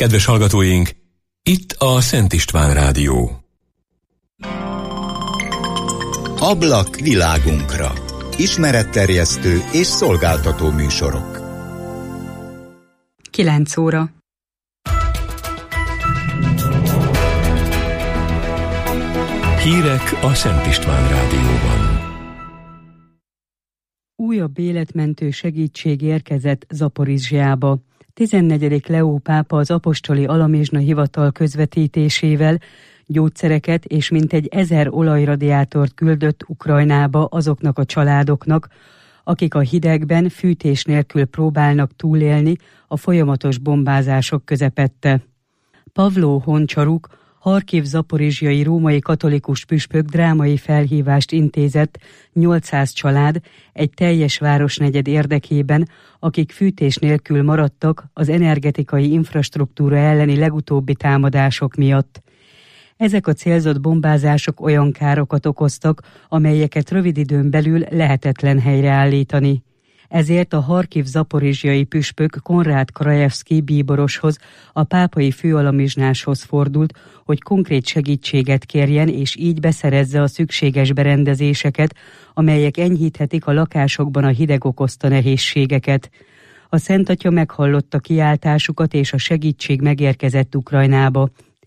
Kedves hallgatóink, itt a Szent István Rádió. Ablak világunkra. Ismeretterjesztő és szolgáltató műsorok. 9 óra. Hírek a Szent István Rádióban. Újabb életmentő segítség érkezett Zaporizsjába. 14. Leó pápa az apostoli alamizsna hivatal közvetítésével gyógyszereket és mintegy 1000 olajradiátort küldött Ukrajnába azoknak a családoknak, akik a hidegben fűtés nélkül próbálnak túlélni a folyamatos bombázások közepette. Pavlo Honcsaruk, Harkiv zaporizsjai római katolikus püspök drámai felhívást intézett 800 család egy teljes városnegyed érdekében, akik fűtés nélkül maradtak az energetikai infrastruktúra elleni legutóbbi támadások miatt. Ezek a célzott bombázások olyan károkat okoztak, amelyeket rövid időn belül lehetetlen helyreállítani. Ezért a Harkiv zaporizsjai püspök Konrád Krajewski bíboroshoz, a pápai főalamizsnáshoz fordult, hogy konkrét segítséget kérjen, és így beszerezze a szükséges berendezéseket, amelyek enyhíthetik a lakásokban a hideg okozta nehézségeket. A Szent Atya meghallotta kiáltásukat, és a segítség megérkezett Ukrajnába.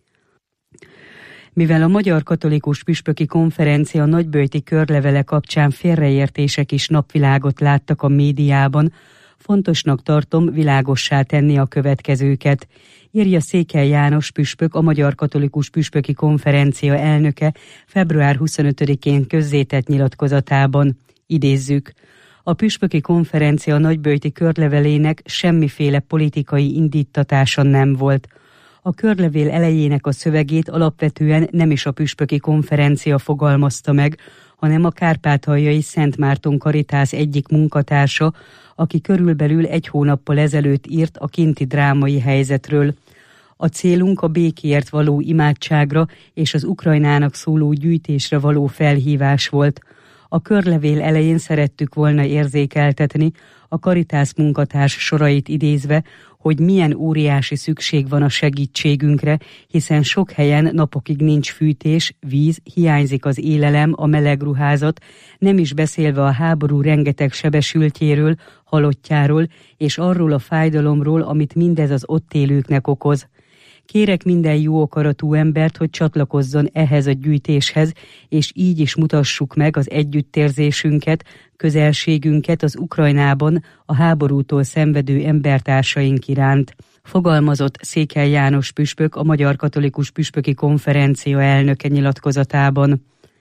Mivel a Magyar Katolikus Püspöki Konferencia nagyböjti körlevele kapcsán félreértések is napvilágot láttak a médiában, fontosnak tartom világossá tenni a következőket, írja Székely János püspök, a Magyar Katolikus Püspöki Konferencia elnöke február 25-én közzétett nyilatkozatában. Idézzük: a Püspöki Konferencia nagyböjti körlevelének semmiféle politikai indíttatása nem volt. A körlevél elejének a szövegét alapvetően nem is a Püspöki Konferencia fogalmazta meg, hanem a kárpátaljai Szent Márton Karitász egyik munkatársa, aki körülbelül 1 hónappal ezelőtt írt a kinti drámai helyzetről. A célunk a békéért való imádságra és az Ukrajnának szóló gyűjtésre való felhívás volt. A körlevél elején szerettük volna érzékeltetni, a Karitász munkatárs sorait idézve, hogy milyen óriási szükség van a segítségünkre, hiszen sok helyen napokig nincs fűtés, víz, hiányzik az élelem, a meleg ruházat, nem is beszélve a háború rengeteg sebesültjéről, halottjáról, és arról a fájdalomról, amit mindez az ott élőknek okoz. Kérek minden jó akaratú embert, hogy csatlakozzon ehhez a gyűjtéshez, és így is mutassuk meg az együttérzésünket, közelségünket az Ukrajnában a háborútól szenvedő embertársaink iránt, fogalmazott Székely János püspök, a Magyar Katolikus Püspöki Konferencia elnöke nyilatkozatában.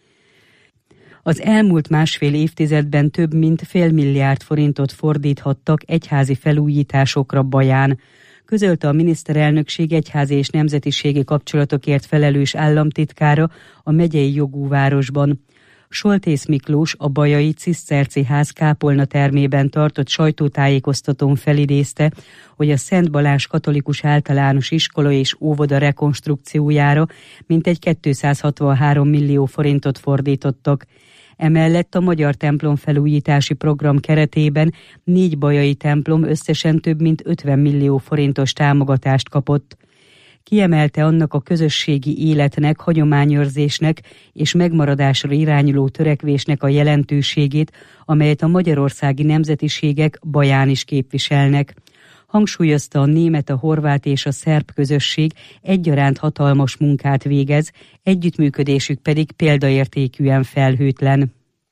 Az elmúlt 1,5 évtizedben több mint $500 milliárd forintot fordíthattak egyházi felújításokra Baján, közölte a miniszterelnökség egyházi és nemzetiségi kapcsolatokért felelős államtitkára a megyei jogú városban. Soltész Miklós a bajai Ciszterci ház kápolna termében tartott sajtótájékoztatón felidézte, hogy a Szent Balázs Katolikus Általános Iskola és Óvoda rekonstrukciójára mintegy 263 millió forintot fordítottak. Emellett a Magyar Templom felújítási program keretében 4 bajai templom összesen több mint 50 millió forintos támogatást kapott. Kiemelte annak a közösségi életnek, hagyományőrzésnek és megmaradásra irányuló törekvésnek a jelentőségét, amelyet a magyarországi nemzetiségek Baján is képviselnek. Hangsúlyozta, a német, a horvát és a szerb közösség egyaránt hatalmas munkát végez, együttműködésük pedig példaértékűen felhőtlen.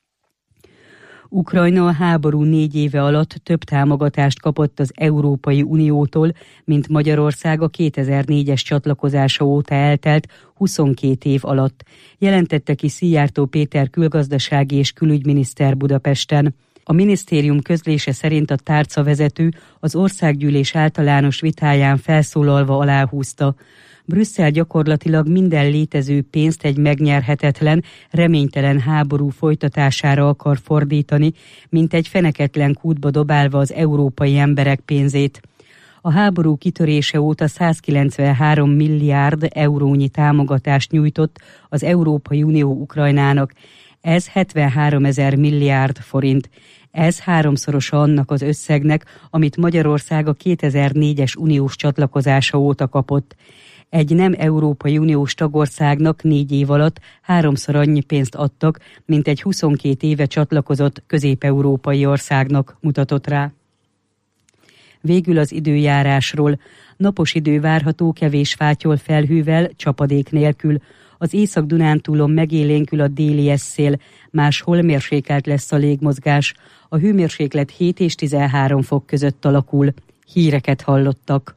Ukrajna a háború 4 éve alatt több támogatást kapott az Európai Uniótól, mint Magyarország a 2004-es csatlakozása óta eltelt 22 év alatt, jelentette ki Szijjártó Péter külgazdasági és külügyminiszter Budapesten. A minisztérium közlése szerint a tárcavezető az országgyűlés általános vitáján felszólalva aláhúzta: Brüsszel gyakorlatilag minden létező pénzt egy megnyerhetetlen, reménytelen háború folytatására akar fordítani, mint egy feneketlen kútba dobálva az európai emberek pénzét. A háború kitörése óta 193 milliárd eurónyi támogatást nyújtott az Európai Unió Ukrajnának. Ez 73 000 milliárd forint. Ez 3-szorosa annak az összegnek, amit Magyarország a 2004-es uniós csatlakozása óta kapott. Egy nem Európai Uniós tagországnak 4 év alatt 3-szor annyi pénzt adtak, mint egy 22 éve csatlakozott közép-európai országnak, mutatott rá. Végül az időjárásról. Napos idő várható, kevés fátyol felhővel, csapadék nélkül. Az Észak-Dunántúlon megélénkül a déli eszél, máshol mérsékelt lesz a légmozgás. A hőmérséklet 7 és 13 fok között alakul. Híreket hallottak.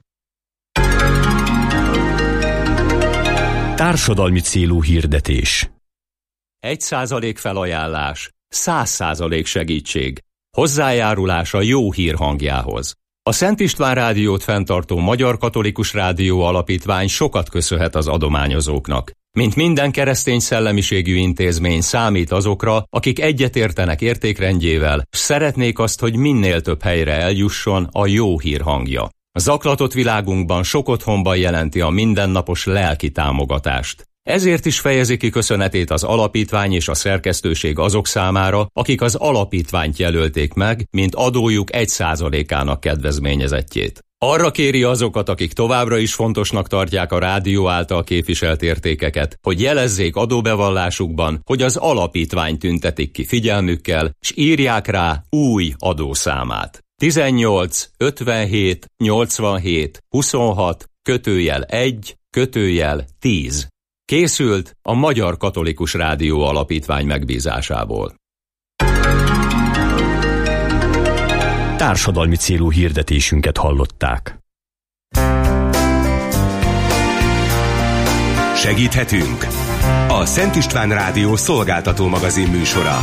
Társadalmi célú hirdetés. 1% felajánlás, 100% segítség. Hozzájárulás a jó hír hangjához. A Szent István Rádiót fenntartó Magyar Katolikus Rádió Alapítvány sokat köszönhet az adományozóknak. Mint minden keresztény szellemiségű intézmény számít azokra, akik egyetértenek értékrendjével, s szeretnék azt, hogy minél több helyre eljusson a jó hír hangja. A zaklatott világunkban sok otthonban jelenti a mindennapos lelki támogatást. Ezért is fejezi ki köszönetét az alapítvány és a szerkesztőség azok számára, akik az alapítványt jelölték meg, mint adójuk 1%-ának kedvezményezettjét. Arra kéri azokat, akik továbbra is fontosnak tartják a rádió által képviselt értékeket, hogy jelezzék adóbevallásukban, hogy az alapítvány tüntetik ki figyelmükkel, s írják rá új adószámát. 18 57 87 26 /1 /10. Készült a Magyar Katolikus Rádió Alapítvány megbízásából. Társadalmi célú hirdetésünket hallották. Segíthetünk! A Szent István Rádió szolgáltató magazin műsora.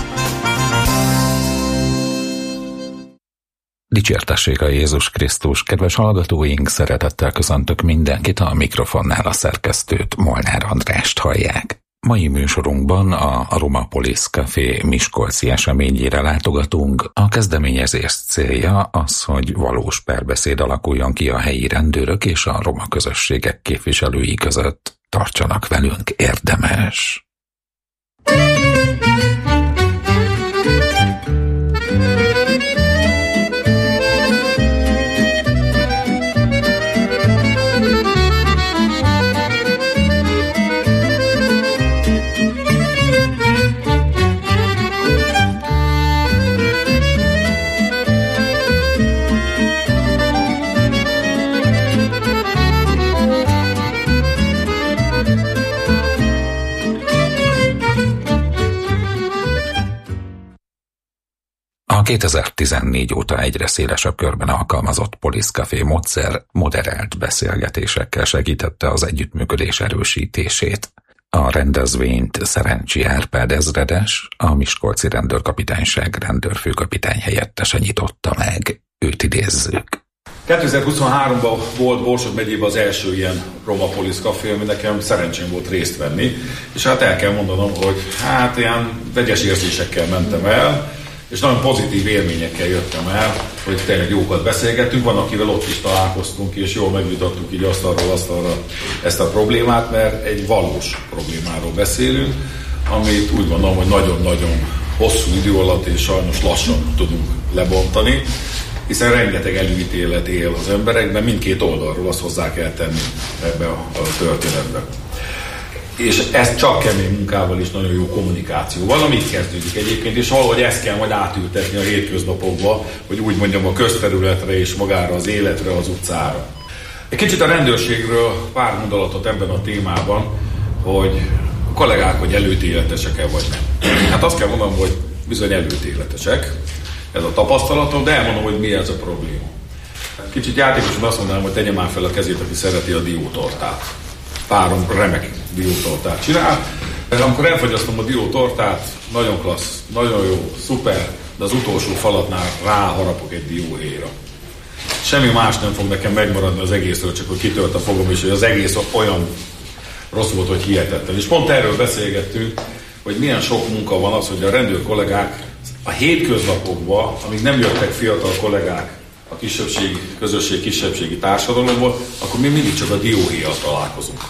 Dicsértessék a Jézus Krisztus, kedves hallgatóink, szeretettel köszöntök mindenkit, a mikrofonnál a szerkesztőt, Molnár Andrást hallják. Mai műsorunkban a Roma Police Café miskolci eseményére látogatunk. A kezdeményezés célja az, hogy valós párbeszéd alakuljon ki a helyi rendőrök és a roma közösségek képviselői között. Tartsanak velünk, érdemes! A 2014 óta egyre szélesebb körben alkalmazott Police Café módszer moderált beszélgetésekkel segítette az együttműködés erősítését. A rendezvényt Szerencsi Árpád ezredes, a Miskolci Rendőrkapitányság rendőrfőkapitány helyettese nyitotta meg. Őt idézzük. 2023-ban volt Borsod megyében az első ilyen Roma Police Café, ami nekem szerencsém volt részt venni, és hát el kell mondanom, hogy ilyen vegyes érzésekkel mentem el, és nagyon pozitív élményekkel jöttem el, hogy tényleg jókat beszélgettünk, van, akivel ott is találkoztunk, és jól megvitattuk így asztalra ezt a problémát, mert egy valós problémáról beszélünk, amit úgy gondolom, hogy nagyon-nagyon hosszú idő alatt és sajnos lassan tudunk lebontani, hiszen rengeteg előítélet él az emberekben, mindkét oldalról azt hozzá kell tenni ebbe a történetbe. És ez csak kemény munkával és nagyon jó kommunikációval, amit kezdődik egyébként, és valahogy ezt kell majd átültetni a hétköznapokba, hogy úgy mondjam, a közterületre és magára az életre, az utcára. Egy kicsit a rendőrségről pár gondolatot ebben a témában, hogy a kollégák, hogy előítéletesek-e vagy nem. Hát azt kell mondanom, hogy bizony előítéletesek, ez a tapasztalatom, de elmondom, hogy mi ez a probléma. Kicsit játékosan azt mondanám, hogy tegye már fel a kezét, aki szereti a diótortát. Párom remek diótortát csinál. Amikor elfogyasztom a diótortát, nagyon klassz, nagyon jó, szuper, de az utolsó falatnál ráharapok egy dióhéjra. Semmi más nem fog nekem megmaradni az egészről, csak hogy kitört a fogom, és hogy az egész olyan rossz volt, hogy hihetetlen. És pont erről beszélgettünk, hogy milyen sok munka van az, hogy a rendőr kollégák a hétköznapokban, amíg nem jöttek fiatal kollégák a kisebbségi közösség, kisebbségi társadalomból, akkor mi mindig csak a dióhéjjal találkozunk.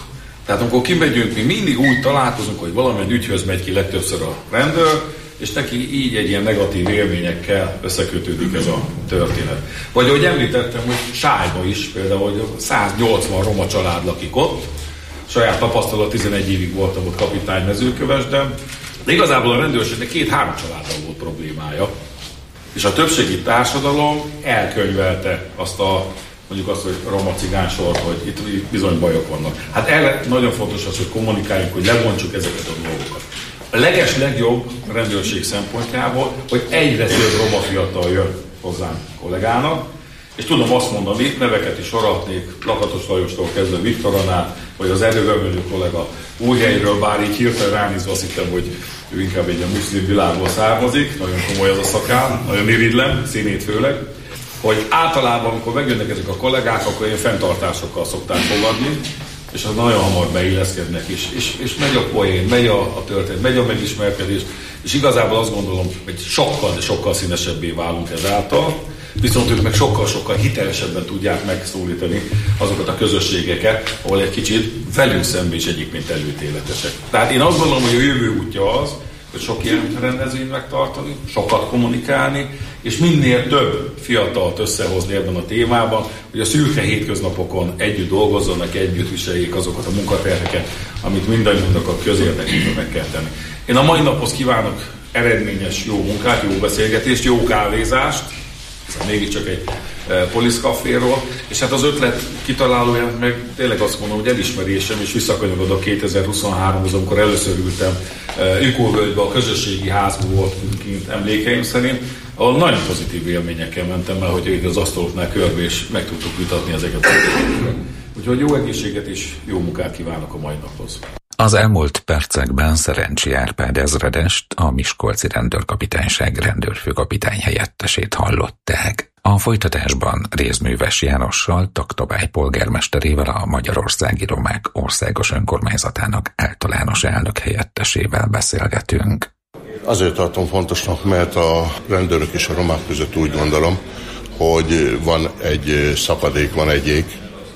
Tehát amikor kimegyünk, mi mindig úgy találkozunk, hogy valamilyen ügyhöz megy ki legtöbbször a rendőr, és neki így egy ilyen negatív élményekkel összekötődik ez a történet. Vagy ahogy említettem, hogy Sályba is például, hogy 180 roma család lakik ott, saját tapasztalat, 11 évig voltam ott kapitány Mezőkövesden, de igazából a rendőrségnek 2-3 családdal volt problémája. És a többségi társadalom elkönyvelte azt mondjuk azt, hogy roma-cigány sort, hogy itt bizony bajok vannak. Hát erre nagyon fontos az, hogy kommunikáljunk, hogy lebontsuk ezeket a dolgokat. A legjobb a rendőrség szempontjából, hogy egyre több roma fiatal jön hozzánk kollégának, és tudom azt mondani, neveket is sorolhatnék, Lakatos Lajostól kezdve Viktoron át, vagy az elővevő kollega Újhelyről, bár így hirtelen ránézve azt hittem, hogy ő inkább egy muszlim világból származik, nagyon komoly az a szakál, nagyon irigylem, színét főleg, hogy általában, amikor megjönnek ezek a kollégák, akkor ilyen fenntartásokkal szokták fogadni, és az nagyon hamar beilleszkednek is. És megy a poén, megy a történet, megy a megismerkedés, és igazából azt gondolom, hogy sokkal színesebbé válunk ezáltal, viszont ők meg sokkal hitelesebben tudják megszólítani azokat a közösségeket, ahol egy kicsit velünk szemben is egyébként előtéletesek. Tehát én azt gondolom, hogy a jövő útja az, hogy sok ilyen rendezvényt megtartani, sokat kommunikálni, és minél több fiatalt összehozni ebben a témában, hogy a szürke hétköznapokon együtt dolgozzanak, együtt viseljék azokat a munkaterheket, amit mindannyiunknak a közérdekében meg kell tenni. Én a mai naphoz kívánok eredményes jó munkát, jó beszélgetést, jó kávézást, ez mégiscsak egy poliszkaféról, és hát az ötlet kitalálója meg tényleg azt mondom, hogy elismerésem, és visszakanyarodok 2023-hoz, amikor először ültem Ükóvölgybe, a közösségi házban volt kint emlékeim szerint, ahol nagyon pozitív élményekkel mentem el, hogy az asztaloknál körbe, és meg tudtuk vitatni ezeket a kérdéseket. Úgyhogy jó egészséget és jó munkát kívánok a mai naphoz. Az elmúlt percekben Szerencsi Árpád ezredest, a Miskolci Rendőrkapitányság rendőrfőkapitány helyettesét hallották. A folytatásban Rézműves Jánossal, Taktobály polgármesterével, a Magyarországi Romák Országos Önkormányzatának általános elnök helyettesével beszélgetünk. Azért tartom fontosnak, mert a rendőrök és a romák között úgy gondolom, hogy van egy szakadék, van egy ég,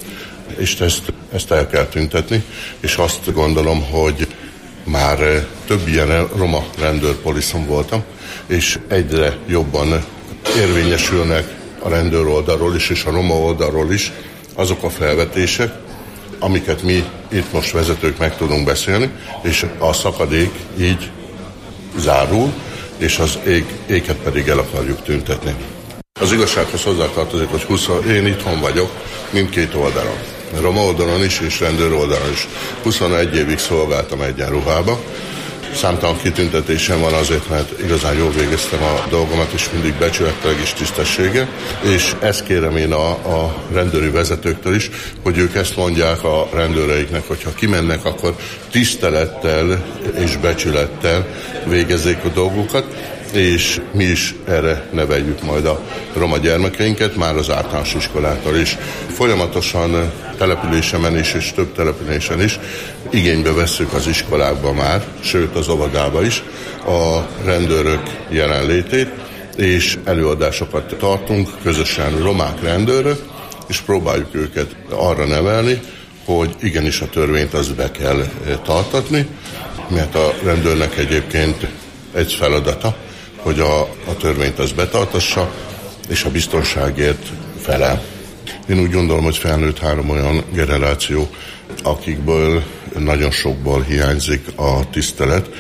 és ezt el kell tüntetni, és azt gondolom, hogy már több ilyen roma rendőrpoliszon voltam, és egyre jobban érvényesülnek a rendőr oldalról is, és a roma oldalról is azok a felvetések, amiket mi itt most vezetők meg tudunk beszélni, és a szakadék így zárul, és az éket pedig el akarjuk tüntetni. Az igazsághoz hozzátartozik, hogy én itthon vagyok mindkét oldalon. Roma oldalon is, és rendőr oldalon is. 21 évig szolgáltam egyenruhába. Számtalan kitüntetésem van azért, mert igazán jól végeztem a dolgomat, és mindig becsülettel és tisztességgel. És ezt kérem én a rendőri vezetőktől is, hogy ők ezt mondják a rendőreiknek, hogyha kimennek, akkor tisztelettel és becsülettel végezzék a dolgokat, és mi is erre neveljük majd a roma gyermekeinket, már az általános iskolától is. Folyamatosan településemen is, és több településen is igénybe vesszük az iskolákba már, sőt az óvodába is a rendőrök jelenlétét, és előadásokat tartunk, közösen romák rendőrök, és próbáljuk őket arra nevelni, hogy igenis a törvényt azt be kell tartatni, mert a rendőrnek egyébként egy feladata, hogy a törvényt az betartassa, és a biztonságért felel. Én úgy gondolom, hogy felnőtt 3 olyan generáció, akikből nagyon sokból hiányzik a tisztelet,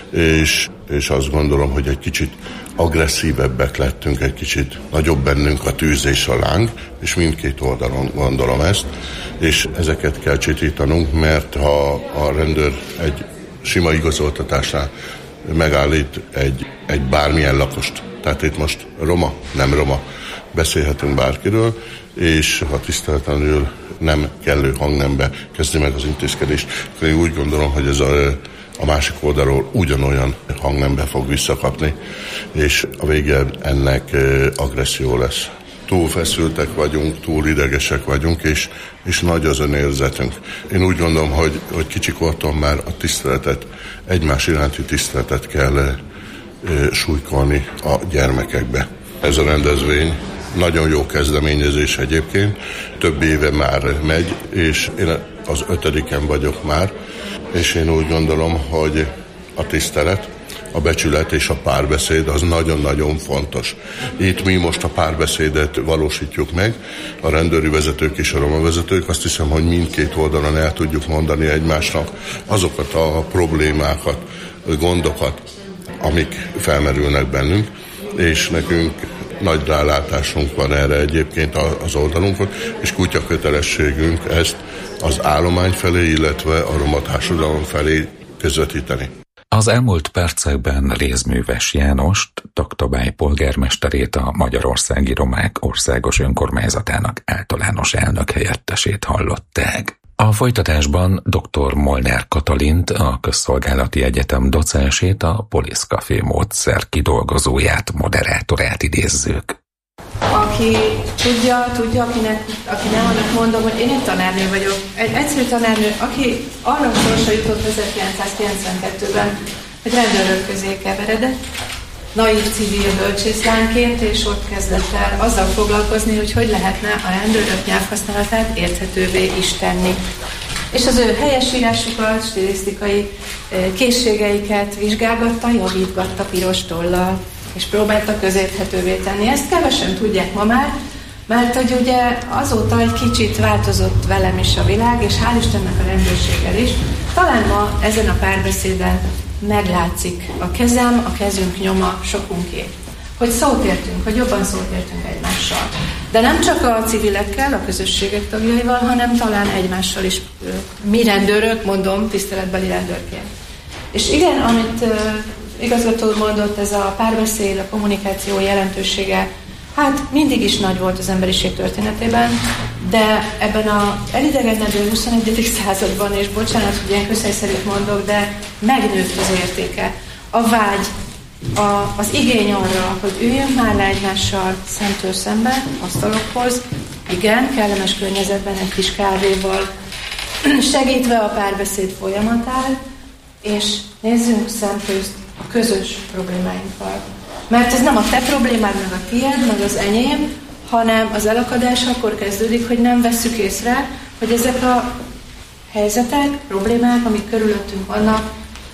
és azt gondolom, hogy egy kicsit agresszívebbek lettünk, egy kicsit nagyobb bennünk a tűz és a láng, és mindkét oldalon gondolom ezt, és ezeket kell csitítanunk, mert ha a rendőr egy sima igazoltatásnál megállít egy bármilyen lakost, tehát itt most roma, nem roma, beszélhetünk bárkiről, és ha tiszteletlenül nem kellő hangnembe kezdi meg az intézkedést, akkor én úgy gondolom, hogy ez a másik oldalról ugyanolyan hangnembe fog visszakapni, és a vége ennek agresszió lesz. Túl feszültek vagyunk, túl idegesek vagyunk, és nagy az önérzetünk. Én úgy gondolom, hogy kicsikortól már a tiszteletet, egymás iránti tiszteletet kell súlykolni a gyermekekbe. Ez a rendezvény nagyon jó kezdeményezés egyébként, több éve már megy, és én az 5. vagyok már, és én úgy gondolom, hogy a tisztelet, a becsület és a párbeszéd az nagyon-nagyon fontos. Itt mi most a párbeszédet valósítjuk meg, a rendőri vezetők és a roma vezetők, azt hiszem, hogy mindkét oldalon el tudjuk mondani egymásnak azokat a problémákat, gondokat, amik felmerülnek bennünk, és nekünk nagy rálátásunk van erre egyébként az oldalunkon, és kutya kötelességünk ezt az állomány felé, illetve a roma társadalom felé közvetíteni. Az elmúlt percekben Rézműves Jánost, Taktabály polgármesterét, a Magyarországi Romák Országos Önkormányzatának általános elnök helyettesét hallották. A folytatásban dr. Molnár Katalint, a Közszolgálati Egyetem docensét, a Police Café módszer kidolgozóját, moderátorát idézzük. Aki tudja, aki nem annak mondom, hogy én egy tanárnő vagyok. Egy egyszerű tanárnő, aki arra a sorsra jutott 1992-ben, hogy rendőrök közé keveredett, naív civil bölcsészlányként, és ott kezdett el azzal foglalkozni, hogy lehetne a rendőrök nyelvhasználatát érthetővé is tenni. És az ő helyesírásukat, stilisztikai készségeiket vizsgálgatta, javítgatta piros tollal, és próbálta közérthetővé tenni. Ezt kevesen tudják ma már, mert hogy ugye azóta egy kicsit változott velem is a világ, és hál' Istennek a rendőrséggel is. Talán ma ezen a párbeszéden meglátszik a kezem, a kezünk nyoma sokunké. Hogy szót értünk, hogy jobban szót értünk egymással. De nem csak a civilekkel, a közösségek tagjaival, hanem talán egymással is. Mi rendőrök, mondom, tiszteletbeli rendőrként. És igen, amit igazgató mondott, ez a párbeszéd, a kommunikáció jelentősége, hát mindig is nagy volt az emberiség történetében, de ebben az elidegenedő 21. században, és bocsánat, hogy ilyen közhelyszerűt mondok, de megnőtt az értéke. A vágy, az igény arra, hogy üljünk már le egymással szemtől szembe, asztalokhoz, igen, kellemes környezetben egy kis kávéval, segítve a párbeszéd folyamatát, és nézzünk szemközt a közös problémáinkkal. Mert ez nem a te problémád, meg a tiéd, meg az enyém, hanem az elakadás akkor kezdődik, hogy nem vesszük észre, hogy ezek a helyzetek, problémák, amik körülöttünk vannak,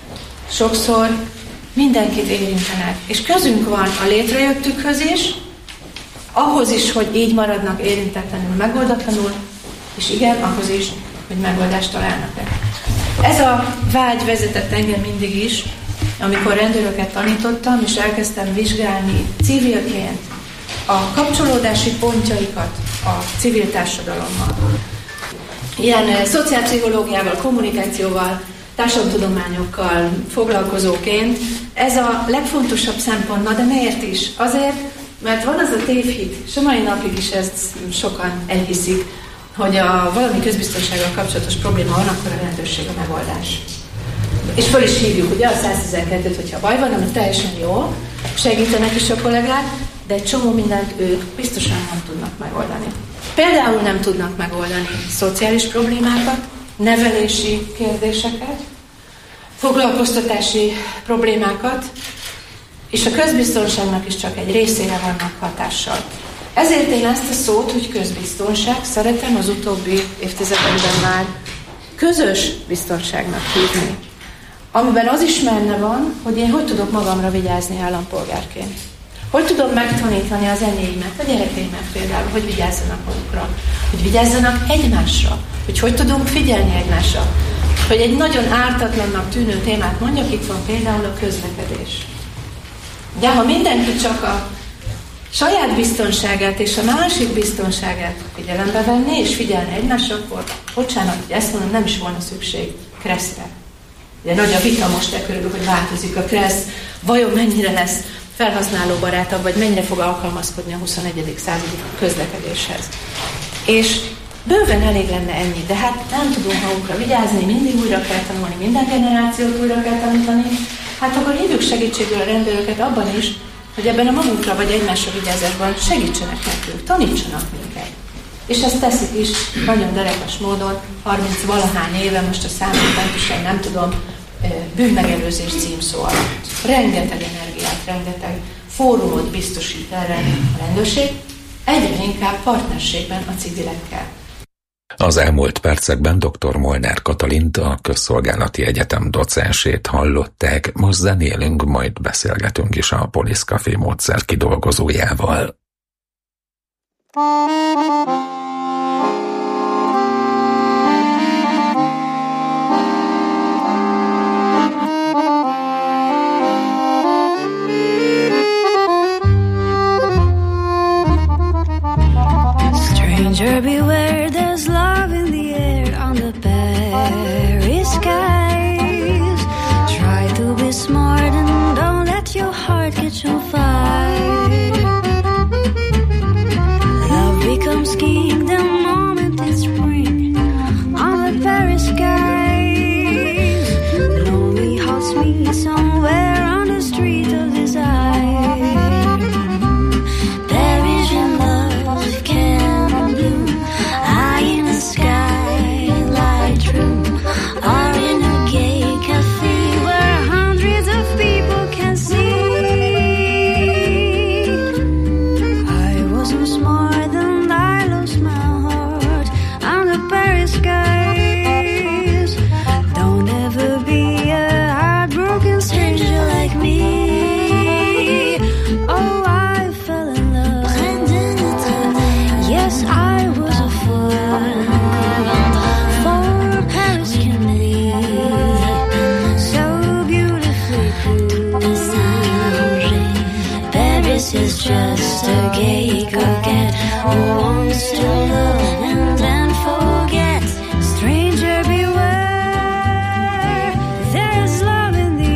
sokszor mindenkit érintenek. És közünk van a létrejöttükhöz is, ahhoz is, hogy így maradnak érintetlenül, megoldatlanul, és igen, ahhoz is, hogy megoldást találnak-e. Ez a vágy vezetett engem mindig is, amikor rendőröket tanítottam, és elkezdtem vizsgálni civilként a kapcsolódási pontjaikat a civil társadalommal. Ilyen szociálpszichológiával, kommunikációval, társadalomtudományokkal foglalkozóként ez a legfontosabb szempont. Na de miért is? Azért, mert van az a tévhit, és a mai napig is ezt sokan elhiszik, hogy valami közbiztonsággal kapcsolatos probléma van, akkor a rendőrség a megoldás. És föl is hívjuk ugye a 112-t, hogyha baj van, ami teljesen jó, segítenek is a kollégák, de egy csomó mindent ők biztosan nem tudnak megoldani. Például nem tudnak megoldani szociális problémákat, nevelési kérdéseket, foglalkoztatási problémákat, és a közbiztonságnak is csak egy részére vannak hatással. Ezért én ezt a szót, hogy közbiztonság, szeretem az utóbbi évtizedekben már közös biztonságnak hívni. Amiben az is benne van, hogy én hogy tudok magamra vigyázni állampolgárként. Hogy tudom megtanítani az enyéimet, a gyerekeimet például, hogy vigyázzanak magukra, hogy vigyázzanak egymásra, hogy tudunk figyelni egymásra. Hogy egy nagyon ártatlannak tűnő témát mondjak, itt van például a közlekedés. De ha mindenki csak a saját biztonságát és a másik biztonságát figyelembe venni, és figyelni egymásra, akkor, bocsánat, hogy ezt mondom, nem is volna szükség KRESZ-re. Ugye nagy a vita most körülbelül, hogy változik a KRESZ, vajon mennyire lesz felhasználóbarátabb, vagy mennyire fog alkalmazkodni a 21. századi közlekedéshez. És bőven elég lenne ennyi, de hát nem tudunk magunkra vigyázni, mindig újra kell tanulni, minden generációt újra kell tanítani, hát akkor hívjuk segítségül a rendőröket abban is, hogy ebben a magunkra vagy egymásra vigyázásban segítsenek nekünk, tanítsanak minket. És ezt teszik is nagyon derekas módon, 30-valahány éve, most a számot pontosan nem tudom, bűnmegelőzés címszó alatt. Rengeteg energiát, rengeteg fórumot biztosít erre a rendőrség, egyre inkább partnerségben a civilekkel. Az elmúlt percekben dr. Molnár Katalint, a Közszolgálati Egyetem docensét hallották, most zenélünk, majd beszélgetünk is a Police Café módszer kidolgozójával. Stranger beware, there's love in the air on the Paris skies. Try to be smart and don't let your heart catch on fire. Love becomes king the moment it's spring on the Paris skies. Lonely hearts meet somewhere on the street of desire. Parisian love can bloom high in the skylight room or in a gay cafe where hundreds of people can see. I wasn't smart and I lost my heart on the Paris skies. Don't ever be a heartbroken stranger like me. Oh, I fell in love. Yes, I was a fool. For Paris can be so beautifully cool. Paris is just a gay coquette who wants to love and then forget. Stranger beware, there's love in the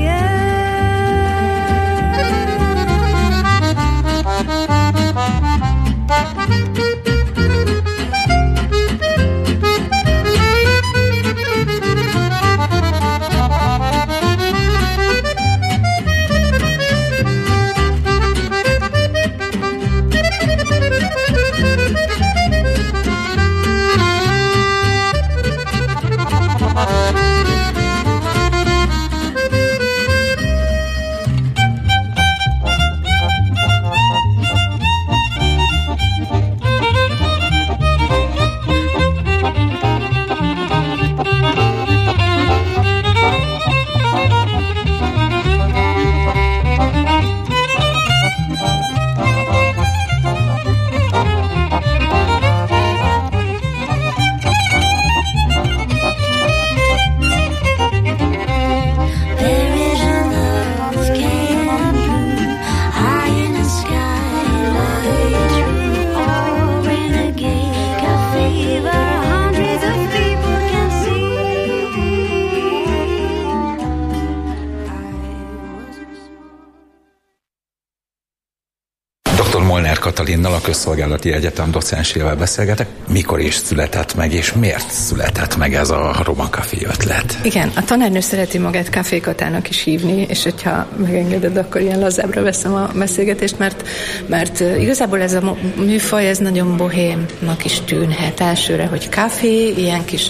Molnár Katalinnal, a Közszolgálati Egyetem docensével beszélgetek. Mikor is született meg, és miért született meg ez a Roma Café ötlet? Igen, a tanárnő szereti magát kávékatának is hívni, és hogyha megengeded, akkor ilyen lazábbra veszem a beszélgetést, mert igazából ez a műfaj, ez nagyon bohémnak is tűnhet elsőre, hogy kávé, ilyen kis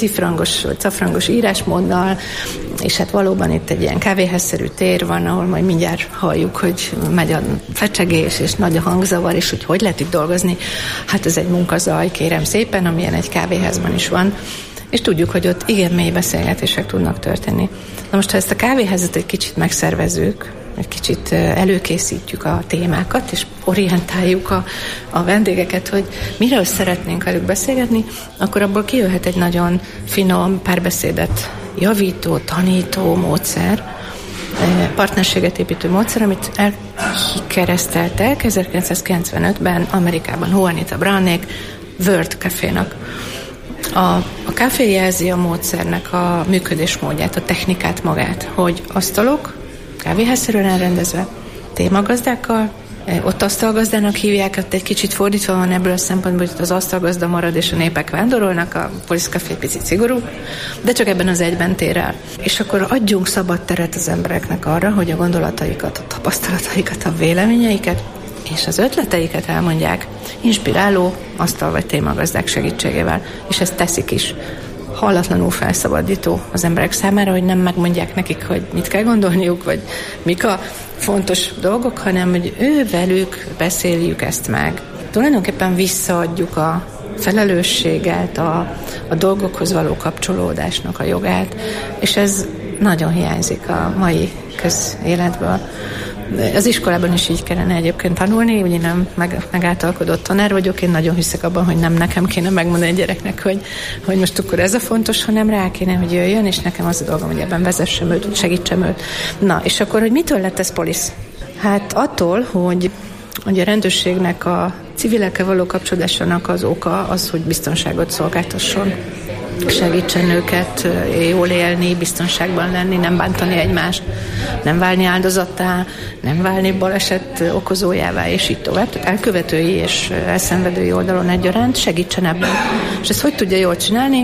cifrangos írásmóddal, és hát valóban itt egy ilyen kávéházszerű tér van, ahol majd mindjárt halljuk, hogy megy a fecsegés, és nagy a hangzavar, és hogy lehet itt dolgozni. Hát ez egy munkazaj, kérem szépen, amilyen egy kávéházban is van, és tudjuk, hogy ott igen mély beszélgetések tudnak történni. Na most, ha ezt a kávéházat egy kicsit megszervezzük, egy kicsit előkészítjük a témákat, és orientáljuk a vendégeket, hogy miről szeretnénk velük beszélgetni, akkor abból kijöhet egy nagyon finom párbeszédet javító, tanító módszer, partnerséget építő módszer, amit elkereszteltek 1995-ben Amerikában Juanita Brownék World Cafénak. A kávé jelzi a módszernek a működésmódját, a technikát magát, hogy asztalok, kávéházszerűen elrendezve, témagazdákkal, ott asztalgazdának hívják, ott egy kicsit fordítva van ebből a szempontból, hogy az asztalgazda marad, és a népek vándorolnak, a Police Café picit szigorú, de csak ebben az egyben tér el. És akkor adjunk szabad teret az embereknek arra, hogy a gondolataikat, a tapasztalataikat, a véleményeiket és az ötleteiket elmondják inspiráló asztal vagy témagazdák segítségével, és ezt teszik is. Hallatlanul felszabadító az emberek számára, hogy nem megmondják nekik, hogy mit kell gondolniuk, vagy mik a fontos dolgok, hanem hogy velük beszéljük ezt meg. Tulajdonképpen visszaadjuk a felelősséget, a dolgokhoz való kapcsolódásnak a jogát, és ez nagyon hiányzik a mai közéletből. Az iskolában is így kellene egyébként tanulni, ugye nem megáltalkodott tanár vagyok, én nagyon hiszek abban, hogy nem nekem kéne megmondani a gyereknek, hogy most akkor ez a fontos, hanem rá kéne, hogy jöjjön, és nekem az a dolgom, hogy ebben vezessem őt, segítsem őt. Na, és akkor, hogy mitől lett ez polisz? Hát attól, hogy a rendőrségnek a civilekkel való kapcsolódásának az oka az, hogy biztonságot szolgáltasson. Segítsen őket jól élni, biztonságban lenni, nem bántani egymást, nem válni áldozattá, nem válni baleset okozójává, és így tovább. Tehát elkövetői és elszenvedői oldalon egyaránt segítsen ebben. És ezt hogy tudja jól csinálni?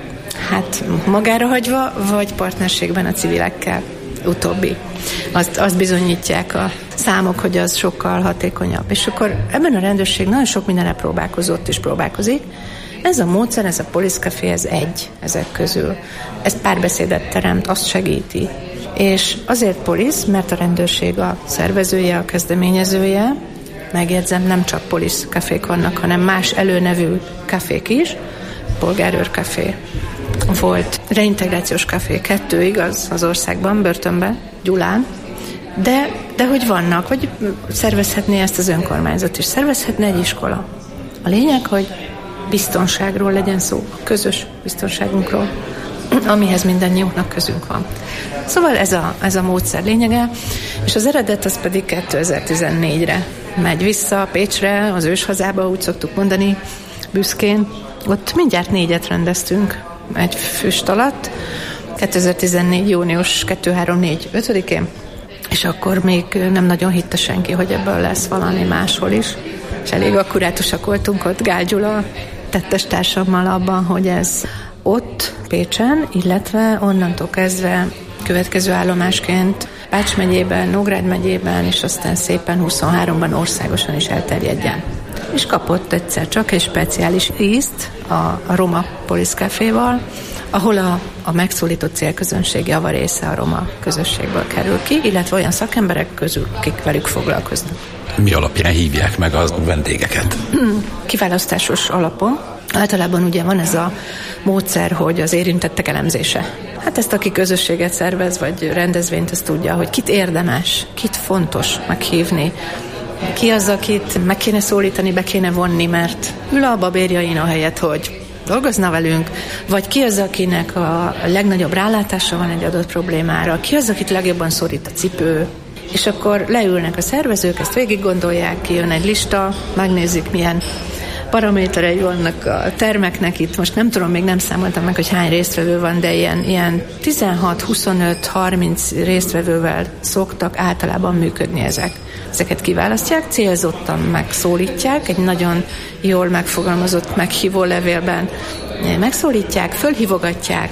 Hát magára hagyva, vagy partnerségben a civilekkel. Utóbbi. Azt bizonyítják a számok, hogy az sokkal hatékonyabb. És akkor ebben a rendőrség nagyon sok mindenre próbálkozott és próbálkozik. Ez a módszer, ez a Police Café, ez egy ezek közül. Ez párbeszédet teremt, azt segíti. És azért police, mert a rendőrség a szervezője, a kezdeményezője, megjegyzem, nem csak Police Cafék vannak, hanem más előnevű kafék is, polgárőr café. Volt reintegrációs café, 2 igaz az országban, börtönben, Gyulán, de hogy vannak, vagy szervezhetné ezt az önkormányzat is, szervezhetne egy iskola. A lényeg, hogy biztonságról legyen szó, a közös biztonságunkról, amihez mindannyiunknak közünk van. Szóval ez a módszer lényege, és az eredet az pedig 2014-re megy vissza Pécsre, az őshazába, úgy szoktuk mondani, büszkén. Ott mindjárt 4-et rendeztünk egy füst alatt, 2014. június 2-3-4-5-én, és akkor még nem nagyon hitte senki, hogy ebből lesz valami máshol is. És elég akkurátusak voltunk ott Gál Gyula tettestársammal abban, hogy ez ott Pécsen, illetve onnantól kezdve következő állomásként Pács megyében, Nógrád megyében, és aztán szépen 23-ban országosan is elterjedjen. És kapott egyszer csak egy speciális ízt a Roma Police Caféval, ahol a megszólított célközönség javarésze a roma közösségből kerül ki, illetve olyan szakemberek közül, akik velük foglalkoznak. Mi alapján hívják meg a vendégeket? Kiválasztásos alapon. Általában ugye van ez a módszer, hogy az érintettek elemzése. Hát ezt aki közösséget szervez, vagy rendezvényt, ezt tudja, hogy kit érdemes, kit fontos meghívni, ki az, akit meg kéne szólítani, be kéne vonni, mert ül a babérjain ahelyett, hogy dolgozna velünk, vagy ki az, akinek a legnagyobb rálátása van egy adott problémára, ki az, akit legjobban szorít a cipő, és akkor leülnek a szervezők, ezt végig gondolják, kijön egy lista, megnézik, milyen paraméterei vannak a termeknek. Itt most nem tudom, még nem számoltam meg, hogy hány résztvevő van, de ilyen 16, 25, 30 résztvevővel szoktak általában működni ezek. Ezeket kiválasztják, célzottan megszólítják, egy nagyon jól megfogalmazott meghívó levélben megszólítják, fölhívogatják,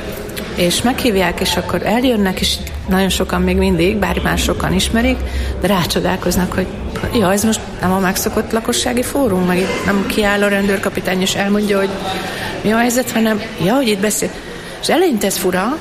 és meghívják, és akkor eljönnek, és nagyon sokan még mindig, bár már sokan ismerik, de rácsodálkoznak, hogy ja, ez most nem a megszokott lakossági fórum, meg itt nem kiáll a rendőrkapitány, és elmondja, hogy mi a helyzet, hanem ja, hogy itt beszél. És eleinte ez fura,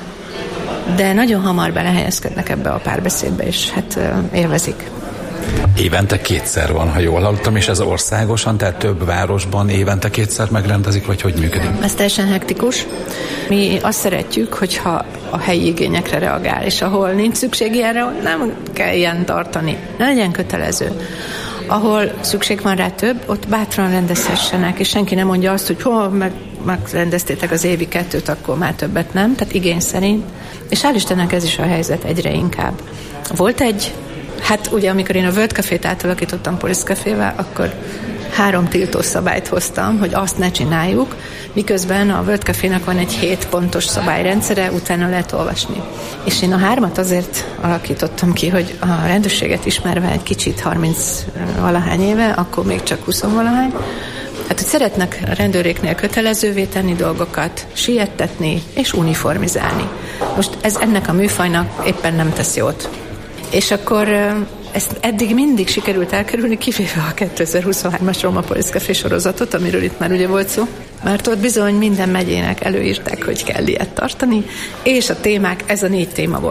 de nagyon hamar belehelyezkednek ebbe a párbeszédbe, és hát élvezik. Évente 2-szer van, ha jól hallottam, és ez országosan, tehát több városban évente 2-szer megrendezik, vagy hogy működik? Ez teljesen hektikus. Mi azt szeretjük, hogyha a helyi igényekre reagál, és ahol nincs szükség ilyenre, nem kell ilyen tartani. Ne legyen kötelező. Ahol szükség van rá több, ott bátran rendezhessenek, és senki nem mondja azt, hogy megrendeztétek az évi 2, akkor már többet nem, tehát igény szerint. És hál' Istennek ez is a helyzet egyre inkább. Volt hát ugye amikor én a World Cafét átalakítottam Police Cafével, akkor 3 tiltó szabályt hoztam, hogy azt ne csináljuk, miközben a World Cafének van egy 7 pontos szabályrendszere, utána lehet olvasni. És én a 3-at azért alakítottam ki, hogy a rendőrséget ismerve egy kicsit 30-valahány éve, akkor még csak 20-valahány, hát hogy szeretnek a rendőréknél kötelezővé tenni dolgokat, siettetni és uniformizálni. Most ez ennek a műfajnak éppen nem tesz jót. És akkor ezt eddig mindig sikerült elkerülni, kivéve a 2023-as Roma Police Café sorozatot, amiről itt már ugye volt szó, mert ott bizony minden megyének előírták, hogy kell ilyet tartani, és a témák, ez a 4 téma volt.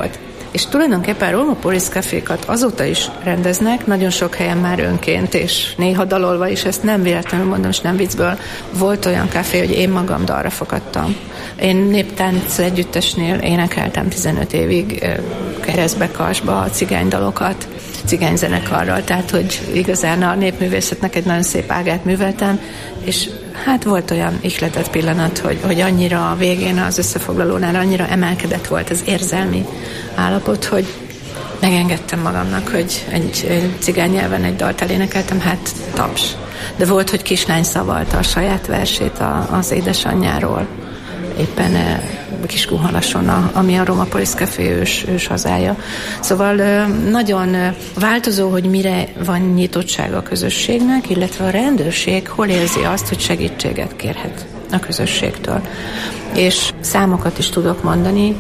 És tulajdonképpen Roma Police Cafékat azóta is rendeznek, nagyon sok helyen már önként, és néha dalolva is, ezt nem véletlenül mondom, és nem viccből. Volt olyan kávé, hogy én magam dalra fogadtam. Én néptánc együttesnél énekeltem 15 évig keresztbe, kasba a cigánydalokat, cigányzenekarral, tehát hogy igazán a népművészetnek egy nagyon szép ágát műveltem, és hát volt olyan ihletett pillanat, hogy annyira a végén az összefoglalónál annyira emelkedett volt az érzelmi állapot, hogy megengedtem magamnak, hogy egy cigány nyelven egy dalt elénekeltem, hát taps. De volt, hogy kislány szavalta a saját versét az édesanyjáról, éppen Kiskunhalason, ami a Roma Police Café ős hazája. Szóval nagyon változó, hogy mire van nyitottság a közösségnek, illetve a rendőrség hol érzi azt, hogy segítséget kérhet a közösségtől. És számokat is tudok mondani.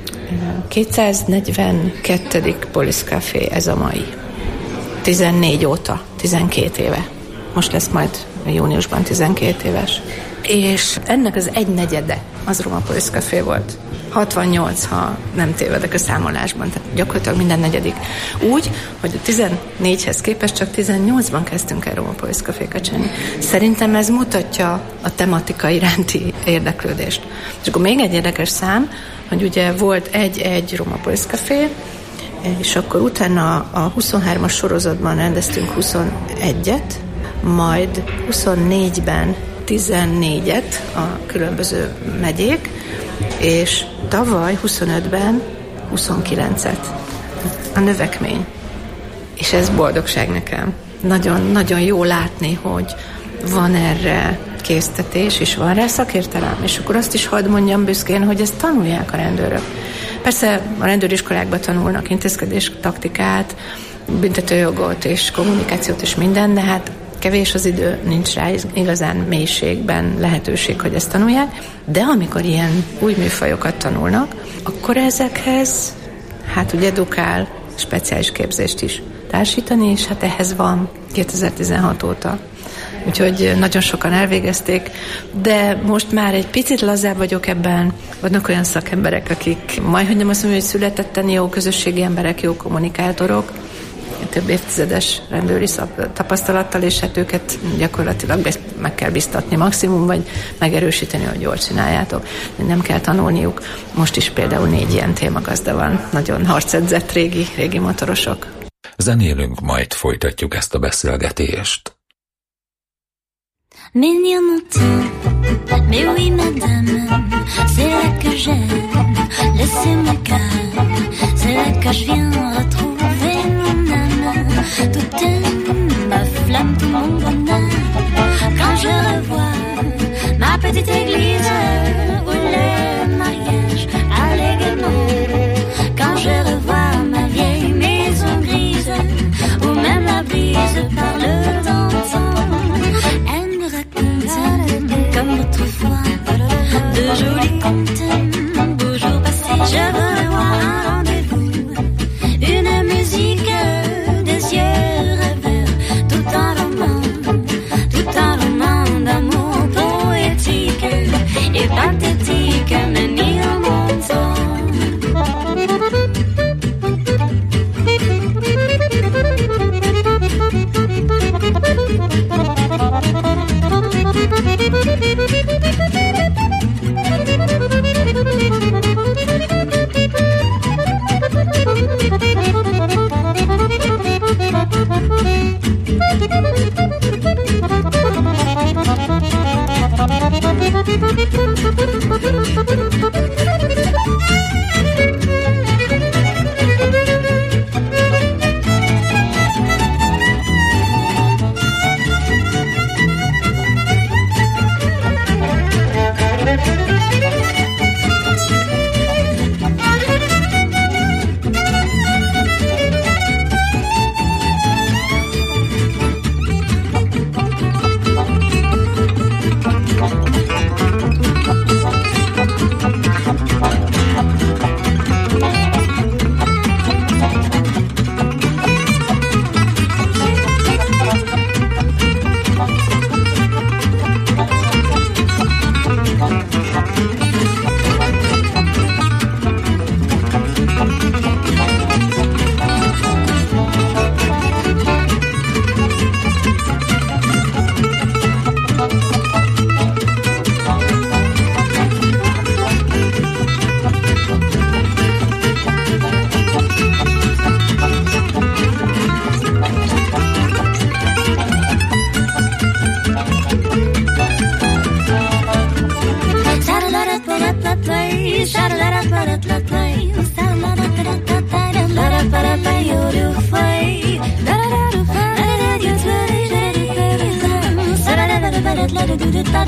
242. Police Café ez a mai. 14 óta, 12 éve. Most lesz majd júniusban 12 éves. És ennek az 1/4 az Roma Police Café volt. 68, ha nem tévedek a számolásban, tehát gyakorlatilag minden negyedik. Úgy, hogy a 14-hez képest csak 18-ban kezdtünk el Roma Police Cafékat csinálni. Szerintem ez mutatja a tematika iránti érdeklődést. És akkor még egy érdekes szám, hogy ugye volt egy Roma Police Café, és akkor utána a 23-as sorozatban rendeztünk 21-et, majd 24-ben 14-et a különböző megyék, és tavaly 25-ben 29-et. A növekmény. És ez boldogság nekem. Nagyon, nagyon jó látni, hogy van erre késztetés, és van rá szakértelem. És akkor azt is hadd mondjam büszkén, hogy ezt tanulják a rendőrök. Persze a rendőriskolákban tanulnak intézkedés taktikát, büntetőjogot és kommunikációt és minden, de hát kevés az idő, nincs rá igazán mélységben lehetőség, hogy ezt tanulják, de amikor ilyen új műfajokat tanulnak, akkor ezekhez, hát ugye edukál speciális képzést is társítani, és hát ehhez van 2016 óta. Úgyhogy nagyon sokan elvégezték, de most már egy picit lazább vagyok ebben. Vannak olyan szakemberek, akik majdhogy nem azt mondom, hogy születetten jó közösségi emberek, jó kommunikátorok, több évtizedes rendőri tapasztalattal, és hát őket gyakorlatilag meg kell biztatni maximum, vagy megerősíteni, hogy jól csináljátok. Nem kell tanulniuk. Most is például 4 ilyen témagazda van. Nagyon harcedzett régi motorosok. Zenélünk, majd folytatjuk ezt a beszélgetést. Mignon montant, mais oui madame, c'est là que j'aime, laissez-moi calme, c'est là que je viens retrouver mon âme, toute ma flamme, tout mon bonheur, quand je revois ma petite église, où le mariage allait gaiement, quand je revois ma vieille maison grise, où même la brise parle d'antan. Comme autrefois, de jolis contes, beaux jours passés, je veux voir un rendez-vous, une musique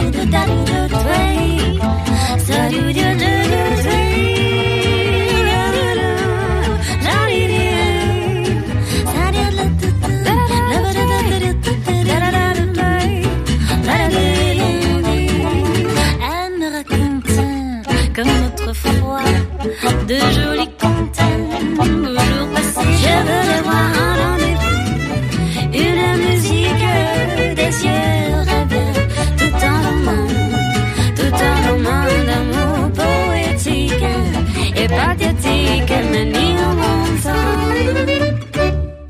De jolies comptines au jour passé, je veux devoir un rendez-vous, une musique des yeux rêveurs, tout en roman d'amour poétique et pathétique, mais ni au bon temps.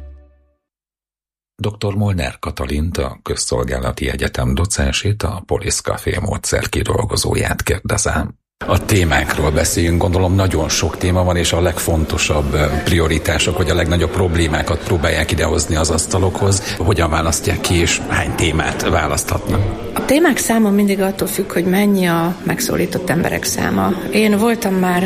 Dr. Molnár Katalint, a Közszolgálati Egyetem docensét, a Police Café módszer kidolgozóját kérdezem. A témákról beszéljünk, gondolom nagyon sok téma van, és a legfontosabb prioritások, vagy a legnagyobb problémákat próbálják idehozni az asztalokhoz. Hogyan választják ki, és hány témát választhatnak? A témák száma mindig attól függ, hogy mennyi a megszólított emberek száma. Én voltam már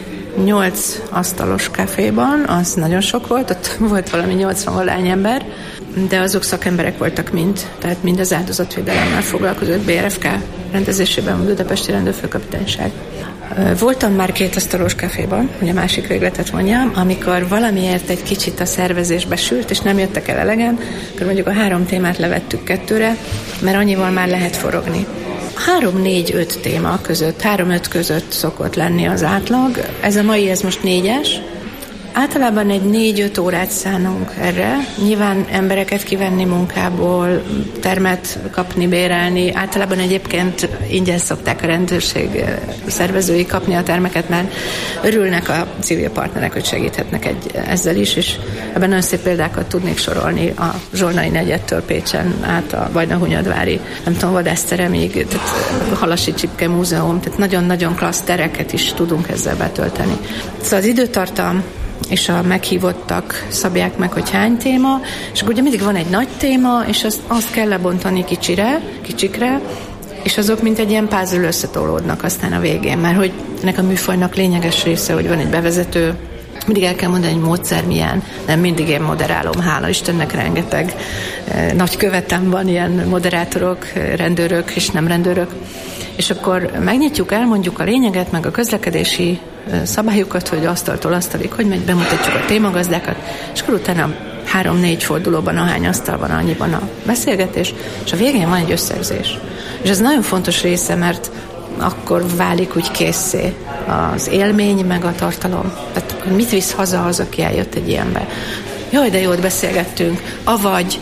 8 asztalos kaféban, az nagyon sok volt, ott volt valami 80-valány ember, de azok szakemberek voltak mind, tehát mind az áldozatvédelemmel foglalkozott BRFK rendezésében, a Budapesti Rendőrfőkapitányság. Voltam már 2 asztalos kaféban, hogy a másik végletet mondjam, amikor valamiért egy kicsit a szervezésbe sült, és nem jöttek el elegen, akkor mondjuk a 3 témát levettük 2-re, mert annyival már lehet forogni. 3-4-5 téma között, 3-5 között szokott lenni az átlag. Ez a mai, ez most 4-es. Általában egy 4-5 órát szánunk erre. Nyilván embereket kivenni munkából, termet kapni, bérelni. Általában egyébként ingyen szokták a rendőrség szervezői kapni a termeket, mert örülnek a civil partnerek, hogy segíthetnek ezzel is, és ebben nagyon szép példákat tudnék sorolni a Zsolnai negyedtől Pécsen át a Vajdahunyadvári, nem tudom, vadászteremig, tehát Halasi Csipke Múzeum, tehát nagyon-nagyon klassz tereket is tudunk ezzel betölteni. Szóval az időtartam és a meghívottak szabják meg, hogy hány téma, és akkor ugye mindig van egy nagy téma, és azt kell lebontani kicsikre, és azok mint egy ilyen puzzle összetolódnak aztán a végén, mert hogy ennek a műfajnak lényeges része, hogy van egy bevezető, mindig el kell mondani, hogy módszer milyen, nem mindig én moderálom, hála Istennek rengeteg nagy követem van, ilyen moderátorok, rendőrök és nem rendőrök, és akkor megnyitjuk, elmondjuk a lényeget, meg a közlekedési szabályokat, hogy asztaltól asztalig, hogy megy, bemutatjuk a témagazdákat, és akkor utána 3-4 fordulóban, ahány asztal van, annyiban a beszélgetés, és a végén van egy összegzés. És ez nagyon fontos része, mert akkor válik úgy készé az élmény, meg a tartalom. Tehát mit visz haza az, aki eljött egy ilyenbe? Jaj, de jót beszélgettünk, avagy,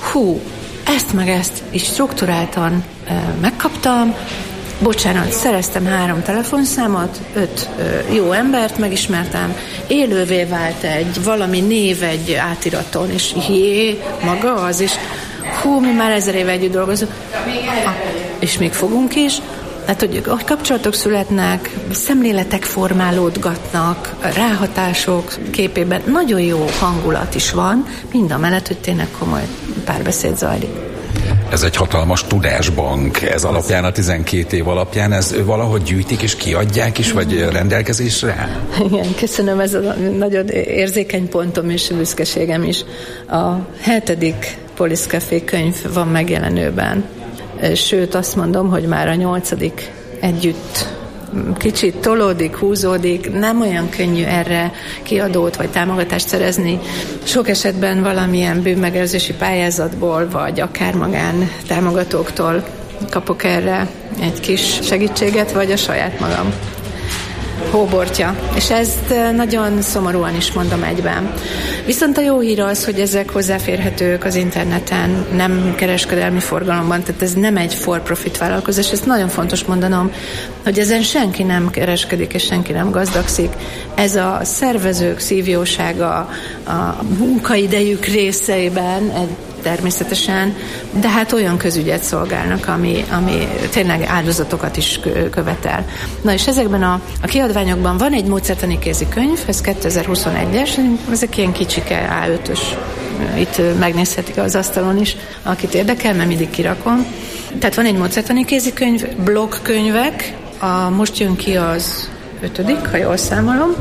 ezt meg ezt is strukturáltan megkaptam, bocsánat, szereztem 3 telefonszámot, 5 jó embert megismertem, élővé vált valami név egy átiraton, és maga az, és mi már 1000 éve együtt dolgozunk, és még fogunk is. Tehát, hogy kapcsolatok születnek, szemléletek formálódgatnak, ráhatások képében nagyon jó hangulat is van, mind a mellett, hogy tényleg komoly párbeszéd zajlik. Ez egy hatalmas tudásbank, ez alapján, a 12 év alapján, ez valahogy gyűjtik és kiadják is, vagy rendelkezésre? Igen, köszönöm, ez a nagyon érzékeny pontom és büszkeségem is. A 7. Police Café könyv van megjelenőben, sőt azt mondom, hogy már a 8. együtt kicsit tolódik, húzódik, nem olyan könnyű erre kiadót vagy támogatást szerezni. Sok esetben valamilyen bűnmegelőzési pályázatból, vagy akár magán támogatóktól kapok erre egy kis segítséget, vagy a saját magam hóbortja. És ezt nagyon szomorúan is mondom egyben. Viszont a jó hír az, hogy ezek hozzáférhetők az interneten, nem kereskedelmi forgalomban, tehát ez nem egy for-profit vállalkozás, ezt nagyon fontos mondanom, hogy ezen senki nem kereskedik és senki nem gazdagszik. Ez a szervezők szívjósága a munkaidejük részeiben természetesen, de hát olyan közügyet szolgálnak, ami tényleg áldozatokat is követel. Na és ezekben a kiadványokban van egy módszertani kézikönyv, ez 2021-es, ezek ilyen kicsike A5-ös, itt megnézhetik az asztalon is, akit érdekel, mert mindig kirakom. Tehát van egy módszertani kézikönyv, blogkönyvek, most jön ki az 5., ha jól számolom,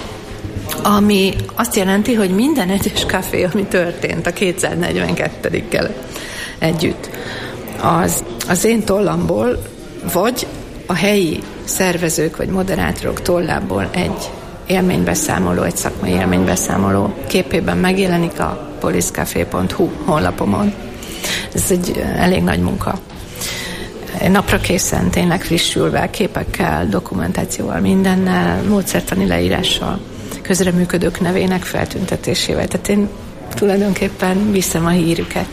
ami azt jelenti, hogy minden egyes kafé, ami történt a 242-kel együtt, az az én tollamból, vagy a helyi szervezők vagy moderátorok tollából egy élménybeszámoló, egy szakmai élménybeszámoló képében megjelenik a policecafé.hu honlapomon. Ez egy elég nagy munka. Napra készen, tényleg frissülve, képekkel, dokumentációval, mindennel, módszertani leírással, közreműködők nevének feltüntetésével. Tehát én tulajdonképpen viszem a hírüket.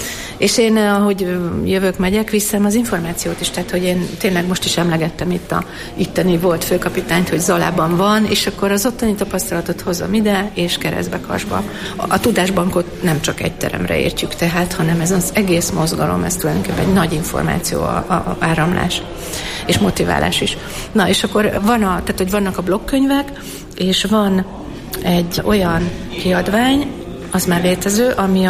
És én, ahogy megyek, viszem az információt is, tehát hogy én tényleg most is emlegettem itt a itteni volt főkapitányt, hogy Zalában van, és akkor az ottani tapasztalatot hozom ide, és Keresztbe-Kasba. A tudásbankot nem csak egy teremre értjük tehát, hanem ez az egész mozgalom, ez tulajdonképpen egy nagy információ, a áramlás és motiválás is. Na, és akkor tehát, hogy vannak a blogkönyvek, és van egy olyan kiadvány, az már létező, ami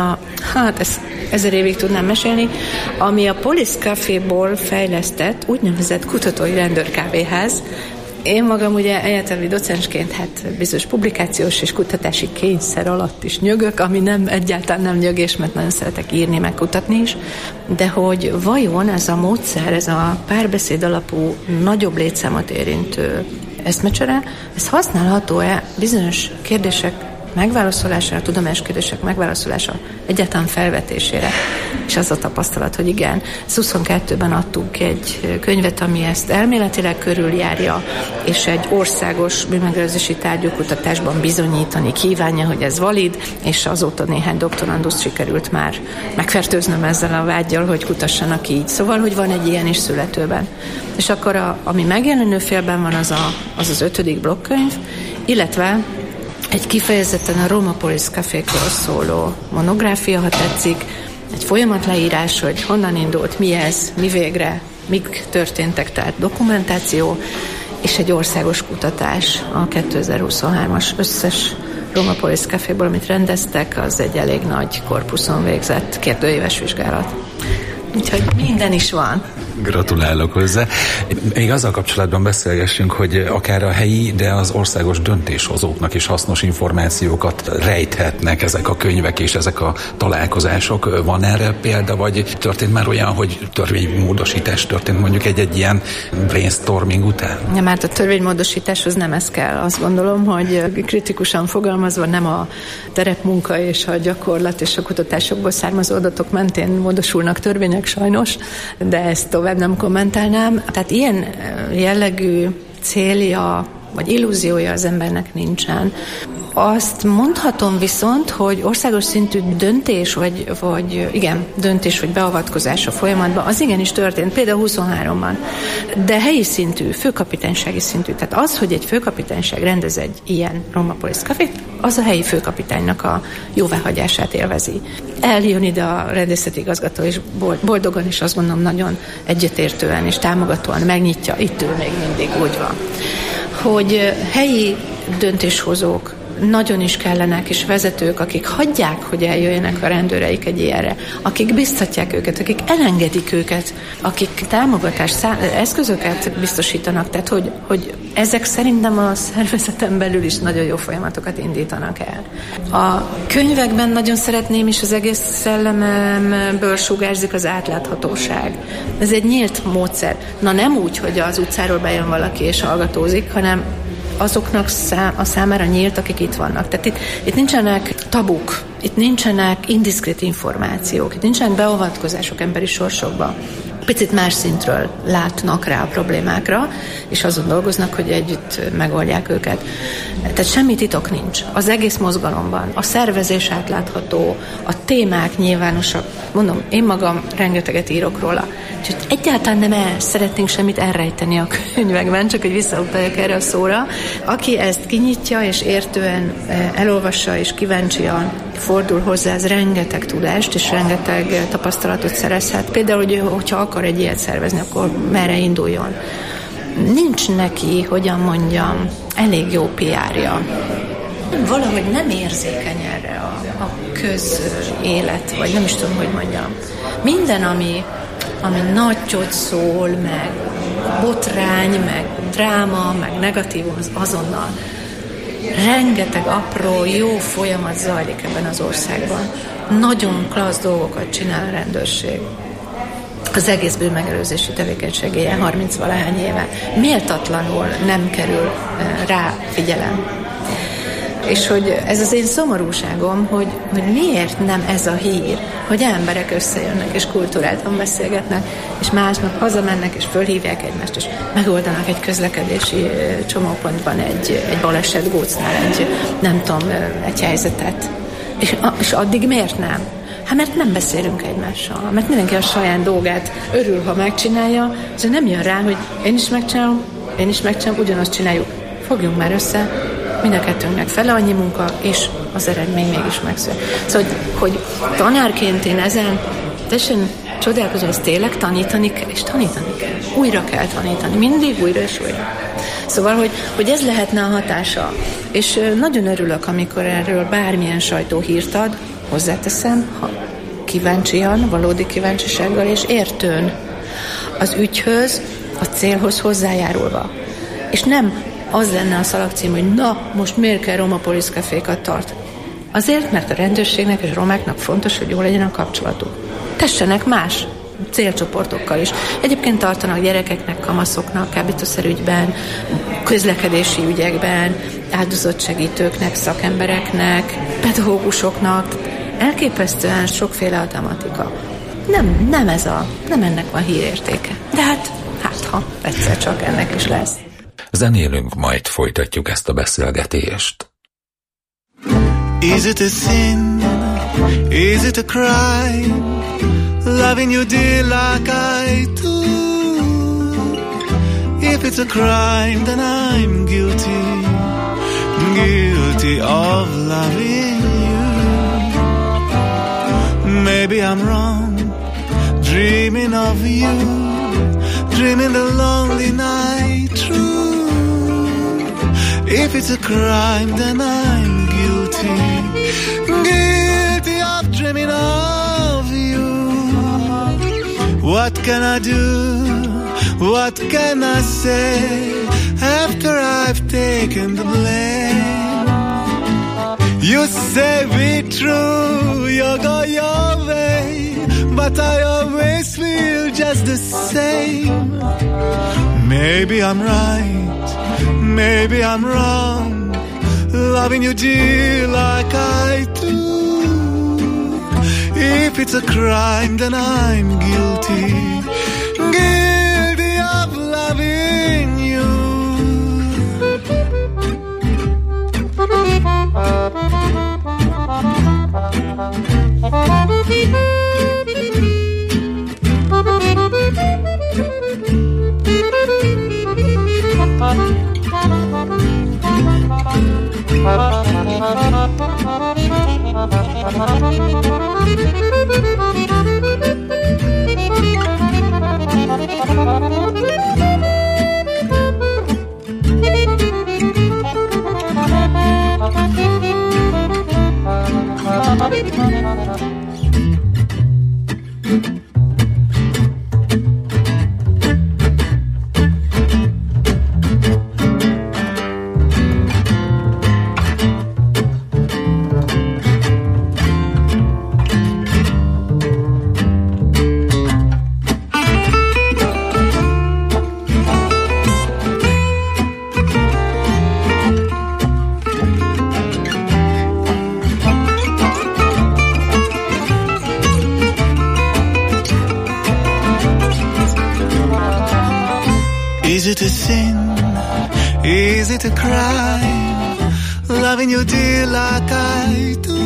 ezt 1000 évig tudnám mesélni, ami a Police Caféból fejlesztett úgynevezett kutatói rendőrkávéház. Én magam ugye egyetemi docensként bizonyos publikációs és kutatási kényszer alatt is nyögök, ami egyáltalán nem nyögés, mert nagyon szeretek írni, meg kutatni is, de hogy vajon ez a módszer, ez a párbeszéd alapú, nagyobb létszámot érintő eszmecsere, ez használható-e bizonyos kérdések megválaszolására, tudományos kérdések megválaszolása, egyáltalán felvetésére. És az a tapasztalat, hogy igen, 22-ben adtunk egy könyvet, ami ezt elméletileg körüljárja, és egy országos bűnmegelőzési tárgyúkutatásban bizonyítani kívánja, hogy ez valid, és azóta néhány doktoranduszt sikerült már megfertőznöm ezzel a vággyal, hogy kutassanak így. Szóval, hogy van egy ilyen is születőben. És akkor ami megjelenő félben van, az 5. blogkönyv, illetve egy kifejezetten a Roma Police Cafékról szóló monográfia, ha tetszik, egy folyamatleírás, hogy honnan indult, mi ez, mi végre, mik történtek, tehát dokumentáció, és egy országos kutatás a 2023-as összes Roma Police Caféból, amit rendeztek, az egy elég nagy korpuszon végzett kérdőéves vizsgálat. Úgyhogy minden is van. Gratulálok hozzá. Még azzal kapcsolatban beszélgessünk, hogy akár a helyi, de az országos döntéshozóknak is hasznos információkat rejthetnek ezek a könyvek és ezek a találkozások. Van erre példa, vagy történt már olyan, hogy törvénymódosítás történt mondjuk egy ilyen brainstorming után? Ja, mert a törvénymódosításhoz nem ez kell. Azt gondolom, hogy kritikusan fogalmazva nem a terepmunka és a gyakorlat és a kutatásokból származó adatok mentén módosulnak törvények sajnos, de ezt tovább nem kommentálnám. Tehát ilyen jellegű célja vagy illúziója az embernek nincsen. Azt mondhatom viszont, hogy országos szintű döntés, döntés vagy beavatkozás a folyamatban, az igenis történt, például 23-ban. De helyi szintű, főkapitánysági szintű. Tehát az, hogy egy főkapitányság rendez egy ilyen Roma Police Cafét, az a helyi főkapitánynak a jóváhagyását élvezi. Eljön ide a rendészeti igazgató, és boldogan, és azt gondolom nagyon egyetértően és támogatóan megnyitja, itt ül még mindig, úgy van. Hogy helyi döntéshozók nagyon is kellenek, és vezetők, akik hagyják, hogy eljöjjenek a rendőreik egy ilyenre, akik biztatják őket, akik elengedik őket, akik eszközöket biztosítanak, tehát hogy ezek szerintem a szervezeten belül is nagyon jó folyamatokat indítanak el. A könyvekben nagyon szeretném, és az egész szellememből sugárzik az átláthatóság. Ez egy nyílt módszer. Na nem úgy, hogy az utcáról bejön valaki és hallgatózik, hanem azoknak a számára nyílt, akik itt vannak. Tehát itt nincsenek tabuk, itt nincsenek indiszkrét információk, itt nincsenek beavatkozások emberi sorsokba. Picit más szintről látnak rá a problémákra, és azon dolgoznak, hogy együtt megoldják őket. Tehát semmi titok nincs. Az egész mozgalomban a szervezés átlátható, a témák nyilvánosak. Mondom, én magam rengeteget írok róla. Úgyhogy egyáltalán nem szeretnénk semmit elrejteni a könyvekben, csak hogy visszautaljak erre a szóra. Aki ezt kinyitja és értően elolvassa és kíváncsian fordul hozzá, ez rengeteg tudást és rengeteg tapasztalatot szerezhet. Például, hogyha akar egy ilyet szervezni, akkor merre induljon. Nincs neki, hogyan mondjam, elég jó PR-ja. Valahogy nem érzékeny erre a közélet, vagy nem is tudom, hogy mondjam. Minden, ami nagyot szól, meg botrány, meg dráma, meg negatívum, az azonnal. Rengeteg apró, jó folyamat zajlik ebben az országban. Nagyon klassz dolgokat csinál a rendőrség. az egész bűnmegelőzési tevékenységéje 30-valahány éve. Méltatlanul nem kerül rá figyelem. És hogy ez az én szomorúságom, hogy miért nem ez a hír, hogy emberek összejönnek és kulturáltan beszélgetnek, és másnap hazamennek és fölhívják egymást, és megoldanak egy közlekedési csomópontban egy baleset gócnál, egy helyzetet. És addig miért nem? Hát mert nem beszélünk egymással, mert mindenki a saját dolgát örül, ha megcsinálja, és nem jön rá, hogy én is megcsinálom, ugyanazt csináljuk. Fogjunk már össze, mind a kettőnknek fele annyi munka, és az eredmény mégis megszűnik. Szóval, hogy tanárként én ezen teljesen csodálkozom, hogy ezt tényleg tanítani kell, és tanítani kell. Újra kell tanítani, mindig újra és újra. Szóval, hogy ez lehetne a hatása. És nagyon örülök, amikor erről bármilyen sajtóhírt ad, hozzáteszem, ha kíváncsian, valódi kíváncsisággal és értőn az ügyhöz, a célhoz hozzájárulva. És nem az lenne a szalagcím, hogy na, most miért kell Roma Police Cafékat tart? Azért, mert a rendőrségnek és romáknak fontos, hogy jól legyen a kapcsolatuk. Tessenek más célcsoportokkal is. Egyébként tartanak gyerekeknek, kamaszoknak, kábítószerügyben, közlekedési ügyekben, áldozatsegítőknek, szakembereknek, pedagógusoknak. Elképesztően sokféle a tematika. Nem ennek van hírértéke. De hát ha egyszer csak ennek is lesz. Zenélünk, majd folytatjuk ezt a beszélgetést. Is it a sin? Is it a crime? Loving you dear like I do. If it's a crime, then I'm guilty. Guilty of loving you. Maybe I'm wrong, dreaming of you, dreaming the lonely night through. If it's a crime, then I'm guilty, guilty of dreaming of you. What can I do? What can I say after I've taken the blame? You say be true, you go your way, but I always feel just the same. Maybe I'm right, maybe I'm wrong, loving you dear like I do. If it's a crime, then I'm guilty, guilty of loving you. Is it a sin? Is it a crime? Loving you dear like I do.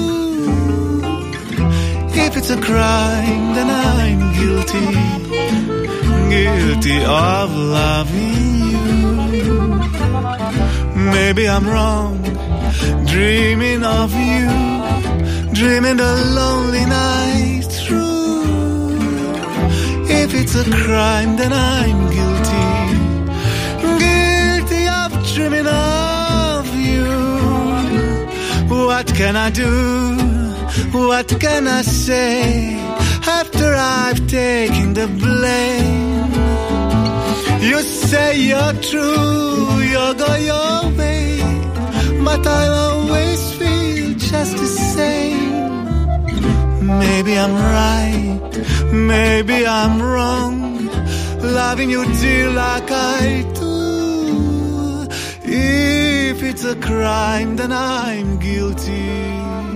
If it's a crime, then I'm guilty, guilty of loving you. Maybe I'm wrong, dreaming of you, dreaming the lonely night through. If it's a crime, then I'm guilty, guilty of dreaming of you. What can I do? What can I say after I've taken the blame? You say you're true, you'll go your way, but I'll always feel just the same. Maybe I'm right, maybe I'm wrong, loving you dear like I do. If it's a crime, then I'm guilty.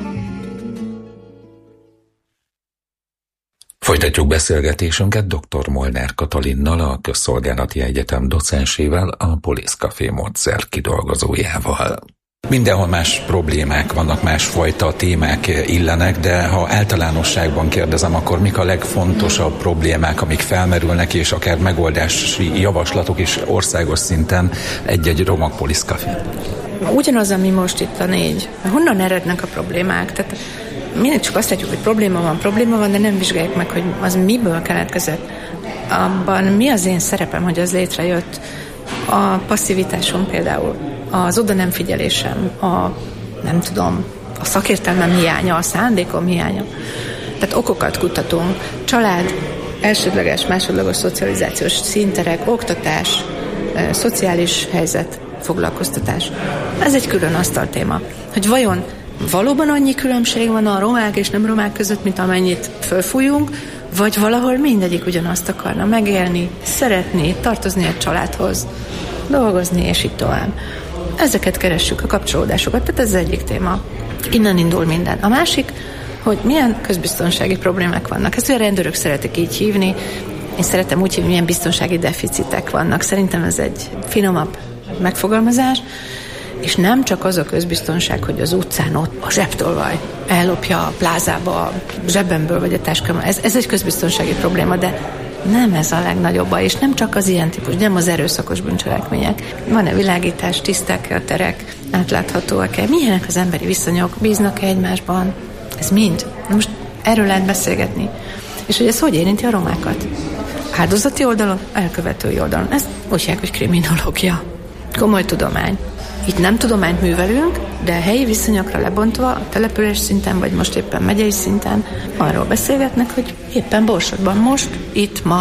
Folytatjuk beszélgetésünket dr. Molnár Katalinnal, a Közszolgálati Egyetem docensével, a Police Café módszer kidolgozójával. Mindenhol más problémák vannak, másfajta témák illenek, de ha általánosságban kérdezem, akkor mik a legfontosabb problémák, amik felmerülnek, és akár megoldási javaslatok is országos szinten egy-egy roma Police Café? Ugyanaz, ami most itt a 4. Honnan erednek a problémák? Tehát mindig csak azt látjuk, hogy probléma van, de nem vizsgáljuk meg, hogy az miből keletkezett. Abban mi az én szerepem, hogy az létrejött? A passzivitásom például, az oda nem figyelésem, a szakértelmem hiánya, a szándékom hiánya. Tehát okokat kutatunk, család, elsődleges, másodlagos szocializációs színterek, oktatás, szociális helyzet, foglalkoztatás. Ez egy külön asztaltéma. Hogy vajon valóban annyi különbség van a romák és nem romák között, mint amennyit fölfújunk, vagy valahol mindegyik ugyanazt akarna megélni, szeretni, tartozni egy családhoz, dolgozni, és így tovább. Ezeket keressük, a kapcsolódásokat, tehát ez az egyik téma. Innen indul minden. A másik, hogy milyen közbiztonsági problémák vannak. Ezt a rendőrök szeretik így hívni, én szeretem úgy hívni, milyen biztonsági deficitek vannak. Szerintem ez egy finomabb megfogalmazás, és nem csak az a közbiztonság, hogy az utcán ott a zsebtolvaj ellopja a plázába a zsebemből vagy a táskámból. Ez egy közbiztonsági probléma, de nem ez a legnagyobb baj, és nem csak az ilyen típus, nem az erőszakos bűncselekmények. Van-e világítás, tiszták-e a terek, átláthatóak-e, milyenek az emberi viszonyok, bíznak-e egymásban? Ez mind. Na most erről lehet beszélgetni. És hogy ez hogy érinti a romákat? Áldozati oldalon, elkövetői oldalon. Ezt úgy hívják, hogy kriminológia. Komoly tudomány. Itt nem tudományt művelünk, de helyi viszonyokra lebontva, település szinten, vagy most éppen megyei szinten arról beszélgetnek, hogy éppen Borsodban most, itt, ma,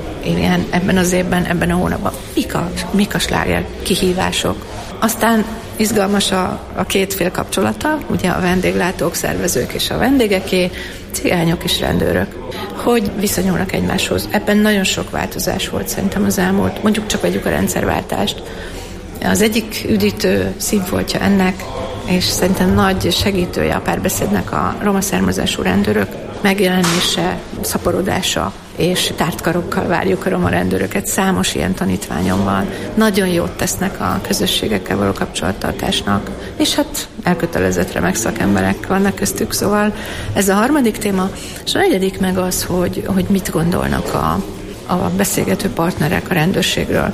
ebben az évben, ebben a hónapban mik a sláger kihívások. Aztán izgalmas a két fél kapcsolata, ugye a vendéglátók, szervezők és a vendégeké, cigányok és rendőrök. Hogy viszonyulnak egymáshoz. Ebben nagyon sok változás volt szerintem az elmúlt, mondjuk csak vegyük a rendszerváltást. Az egyik üdítő színfoltja ennek, és szerintem nagy segítője a párbeszédnek a roma származású rendőrök megjelenése, szaporodása, és tártkarokkal várjuk a roma rendőröket. Számos ilyen tanítványom van. Nagyon jót tesznek a közösségekkel való kapcsolattartásnak, és hát elkötelezett remek szakemberek vannak köztük, szóval ez a harmadik téma, és a negyedik meg az, hogy mit gondolnak a beszélgető partnerek a rendőrségről.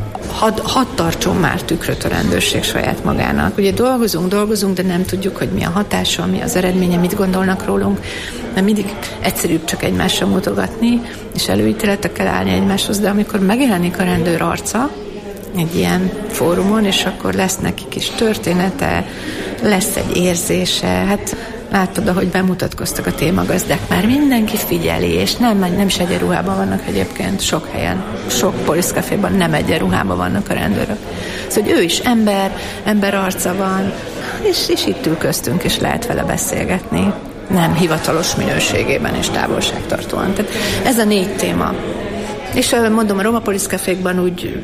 Hadd tartson már tükröt a rendőrség saját magának. Ugye dolgozunk, de nem tudjuk, hogy mi a hatása, mi az eredménye, mit gondolnak rólunk, mert mindig egyszerűbb csak egymásra mutogatni, és előítéletekkel állni egymáshoz, de amikor megjelenik a rendőr arca egy ilyen fórumon, és akkor lesz neki kis története, lesz egy érzése, hát látod, ahogy bemutatkoztak a témagazdák, már mindenki figyeli, és nem is egyenruhában vannak egyébként sok helyen, sok Police Caféban nem egyenruhában vannak a rendőrök. Szóval, hogy ő is ember arca van, és itt ül köztünk, és lehet vele beszélgetni, nem hivatalos minőségében és távolságtartóan. Tehát ez a 4 téma. És mondom, a roma Police Cafékban úgy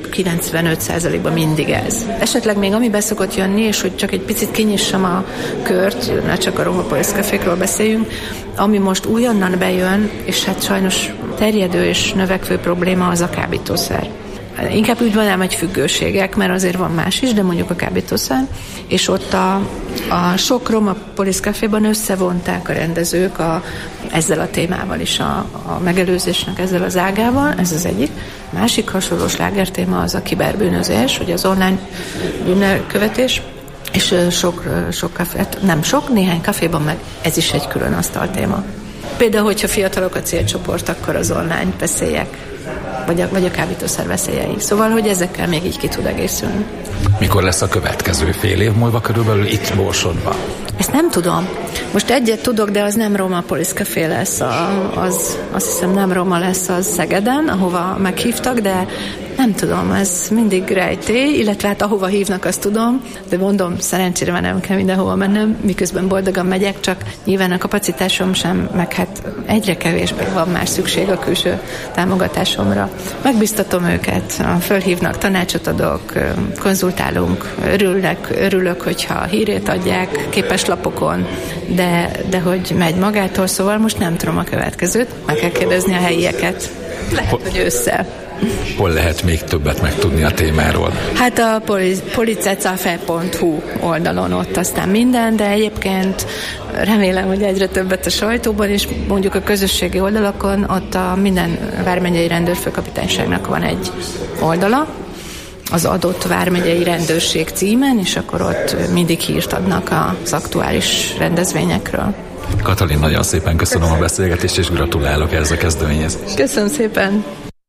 95%-ban mindig ez. Esetleg még ami beszokott jönni, és hogy csak egy picit kinyissam a kört, ne csak a roma Police Cafékról beszéljünk, ami most újonnan bejön, és hát sajnos terjedő és növekvő probléma az a kábítószer. Inkább úgy mondanám, hogy függőségek, mert azért van más is, de mondjuk a kábítószer, és ott a sok roma Police Caféban összevonták a rendezők ezzel a témával is, a megelőzésnek ezzel az ágával, ez az egyik. Másik hasonló slágertéma az a kiberbűnözés, hogy az online bűnelkövetés, és sok kafét, nem sok, néhány kaféban meg ez is egy külön asztaltéma. Például, hogyha fiatalok a célcsoport, akkor az online veszélyek, vagy a kábítószer veszélyei. Szóval, hogy ezekkel még így ki tud egészülni. Mikor lesz a következő fél év múlva körülbelül itt Borsodban? Ezt nem tudom. Most egyet tudok, de az nem Roma Police Café lesz, azt hiszem nem Roma lesz, az Szegeden, ahova meghívtak, de Nem tudom, ez mindig rejtély, illetve hát ahova hívnak, azt tudom, de mondom, szerencsére már nem kell mindenhova mennem, miközben boldogan megyek, csak nyilván a kapacitásom sem, meg hát egyre kevésbé van már szükség a külső támogatásomra. Megbiztatom őket, fölhívnak, tanácsot adok, konzultálunk, örülök, hogyha a hírét adják képeslapokon, de hogy megy magától, szóval most nem tudom a következőt, meg kell kérdezni a helyieket. Lehet, hogy ősszel. Hol lehet még többet megtudni a témáról? Hát a policecafe.hu oldalon ott aztán minden, de egyébként remélem, hogy egyre többet a sajtóban, és mondjuk a közösségi oldalakon, ott a minden vármegyei rendőrfőkapitányságnak van egy oldala, az adott vármegyei rendőrség címen, és akkor ott mindig hírt adnak az aktuális rendezvényekről. Katalin, nagyon szépen köszönöm a beszélgetést, és gratulálok ehhez a kezdeményezéshez. Köszönöm szépen!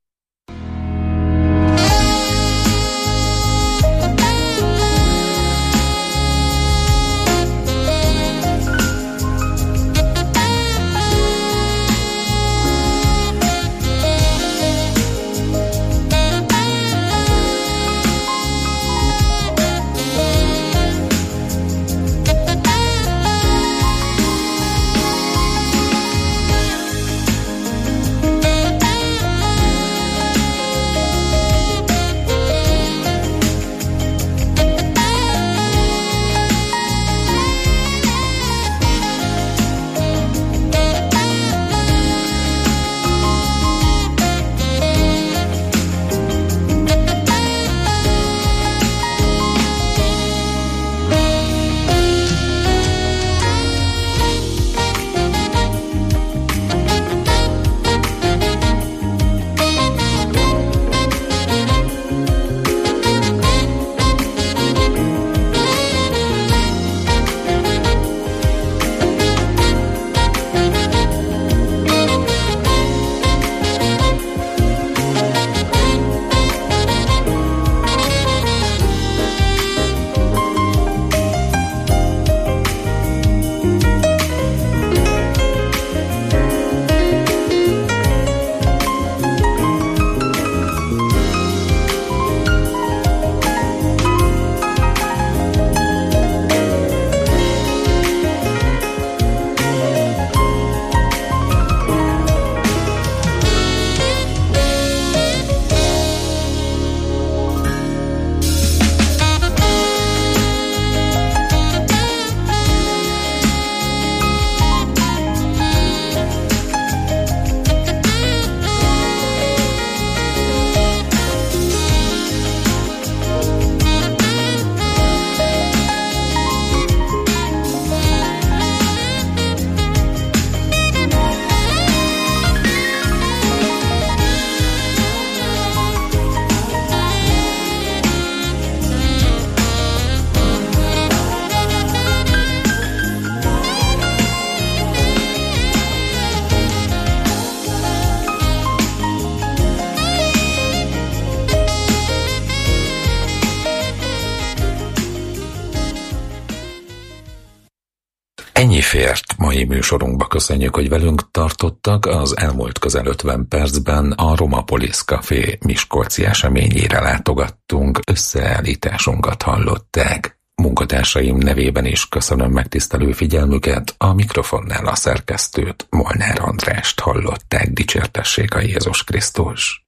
Ennyi fért mai műsorunkba. Köszönjük, hogy velünk tartottak. Az elmúlt közel 50 percben a Roma Police Café miskolci eseményére látogattunk, összeállításunkat hallották. Munkatársaim nevében is köszönöm megtisztelő figyelmüket, a mikrofonnál a szerkesztőt, Molnár Andrást hallották. Dicsértessék a Jézus Krisztus!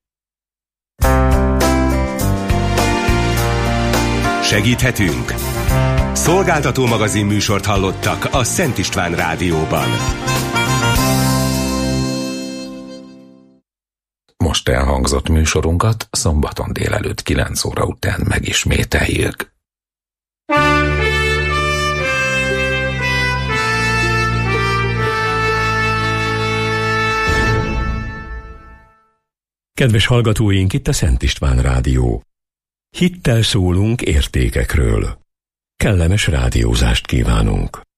Segíthetünk? Szolgáltató magazin műsort hallottak a Szent István Rádióban. Most elhangzott műsorunkat szombaton délelőtt 9 óra után megismételjük. Kedves hallgatóink, itt a Szent István Rádió. Hittel szólunk értékekről. Kellemes rádiózást kívánunk.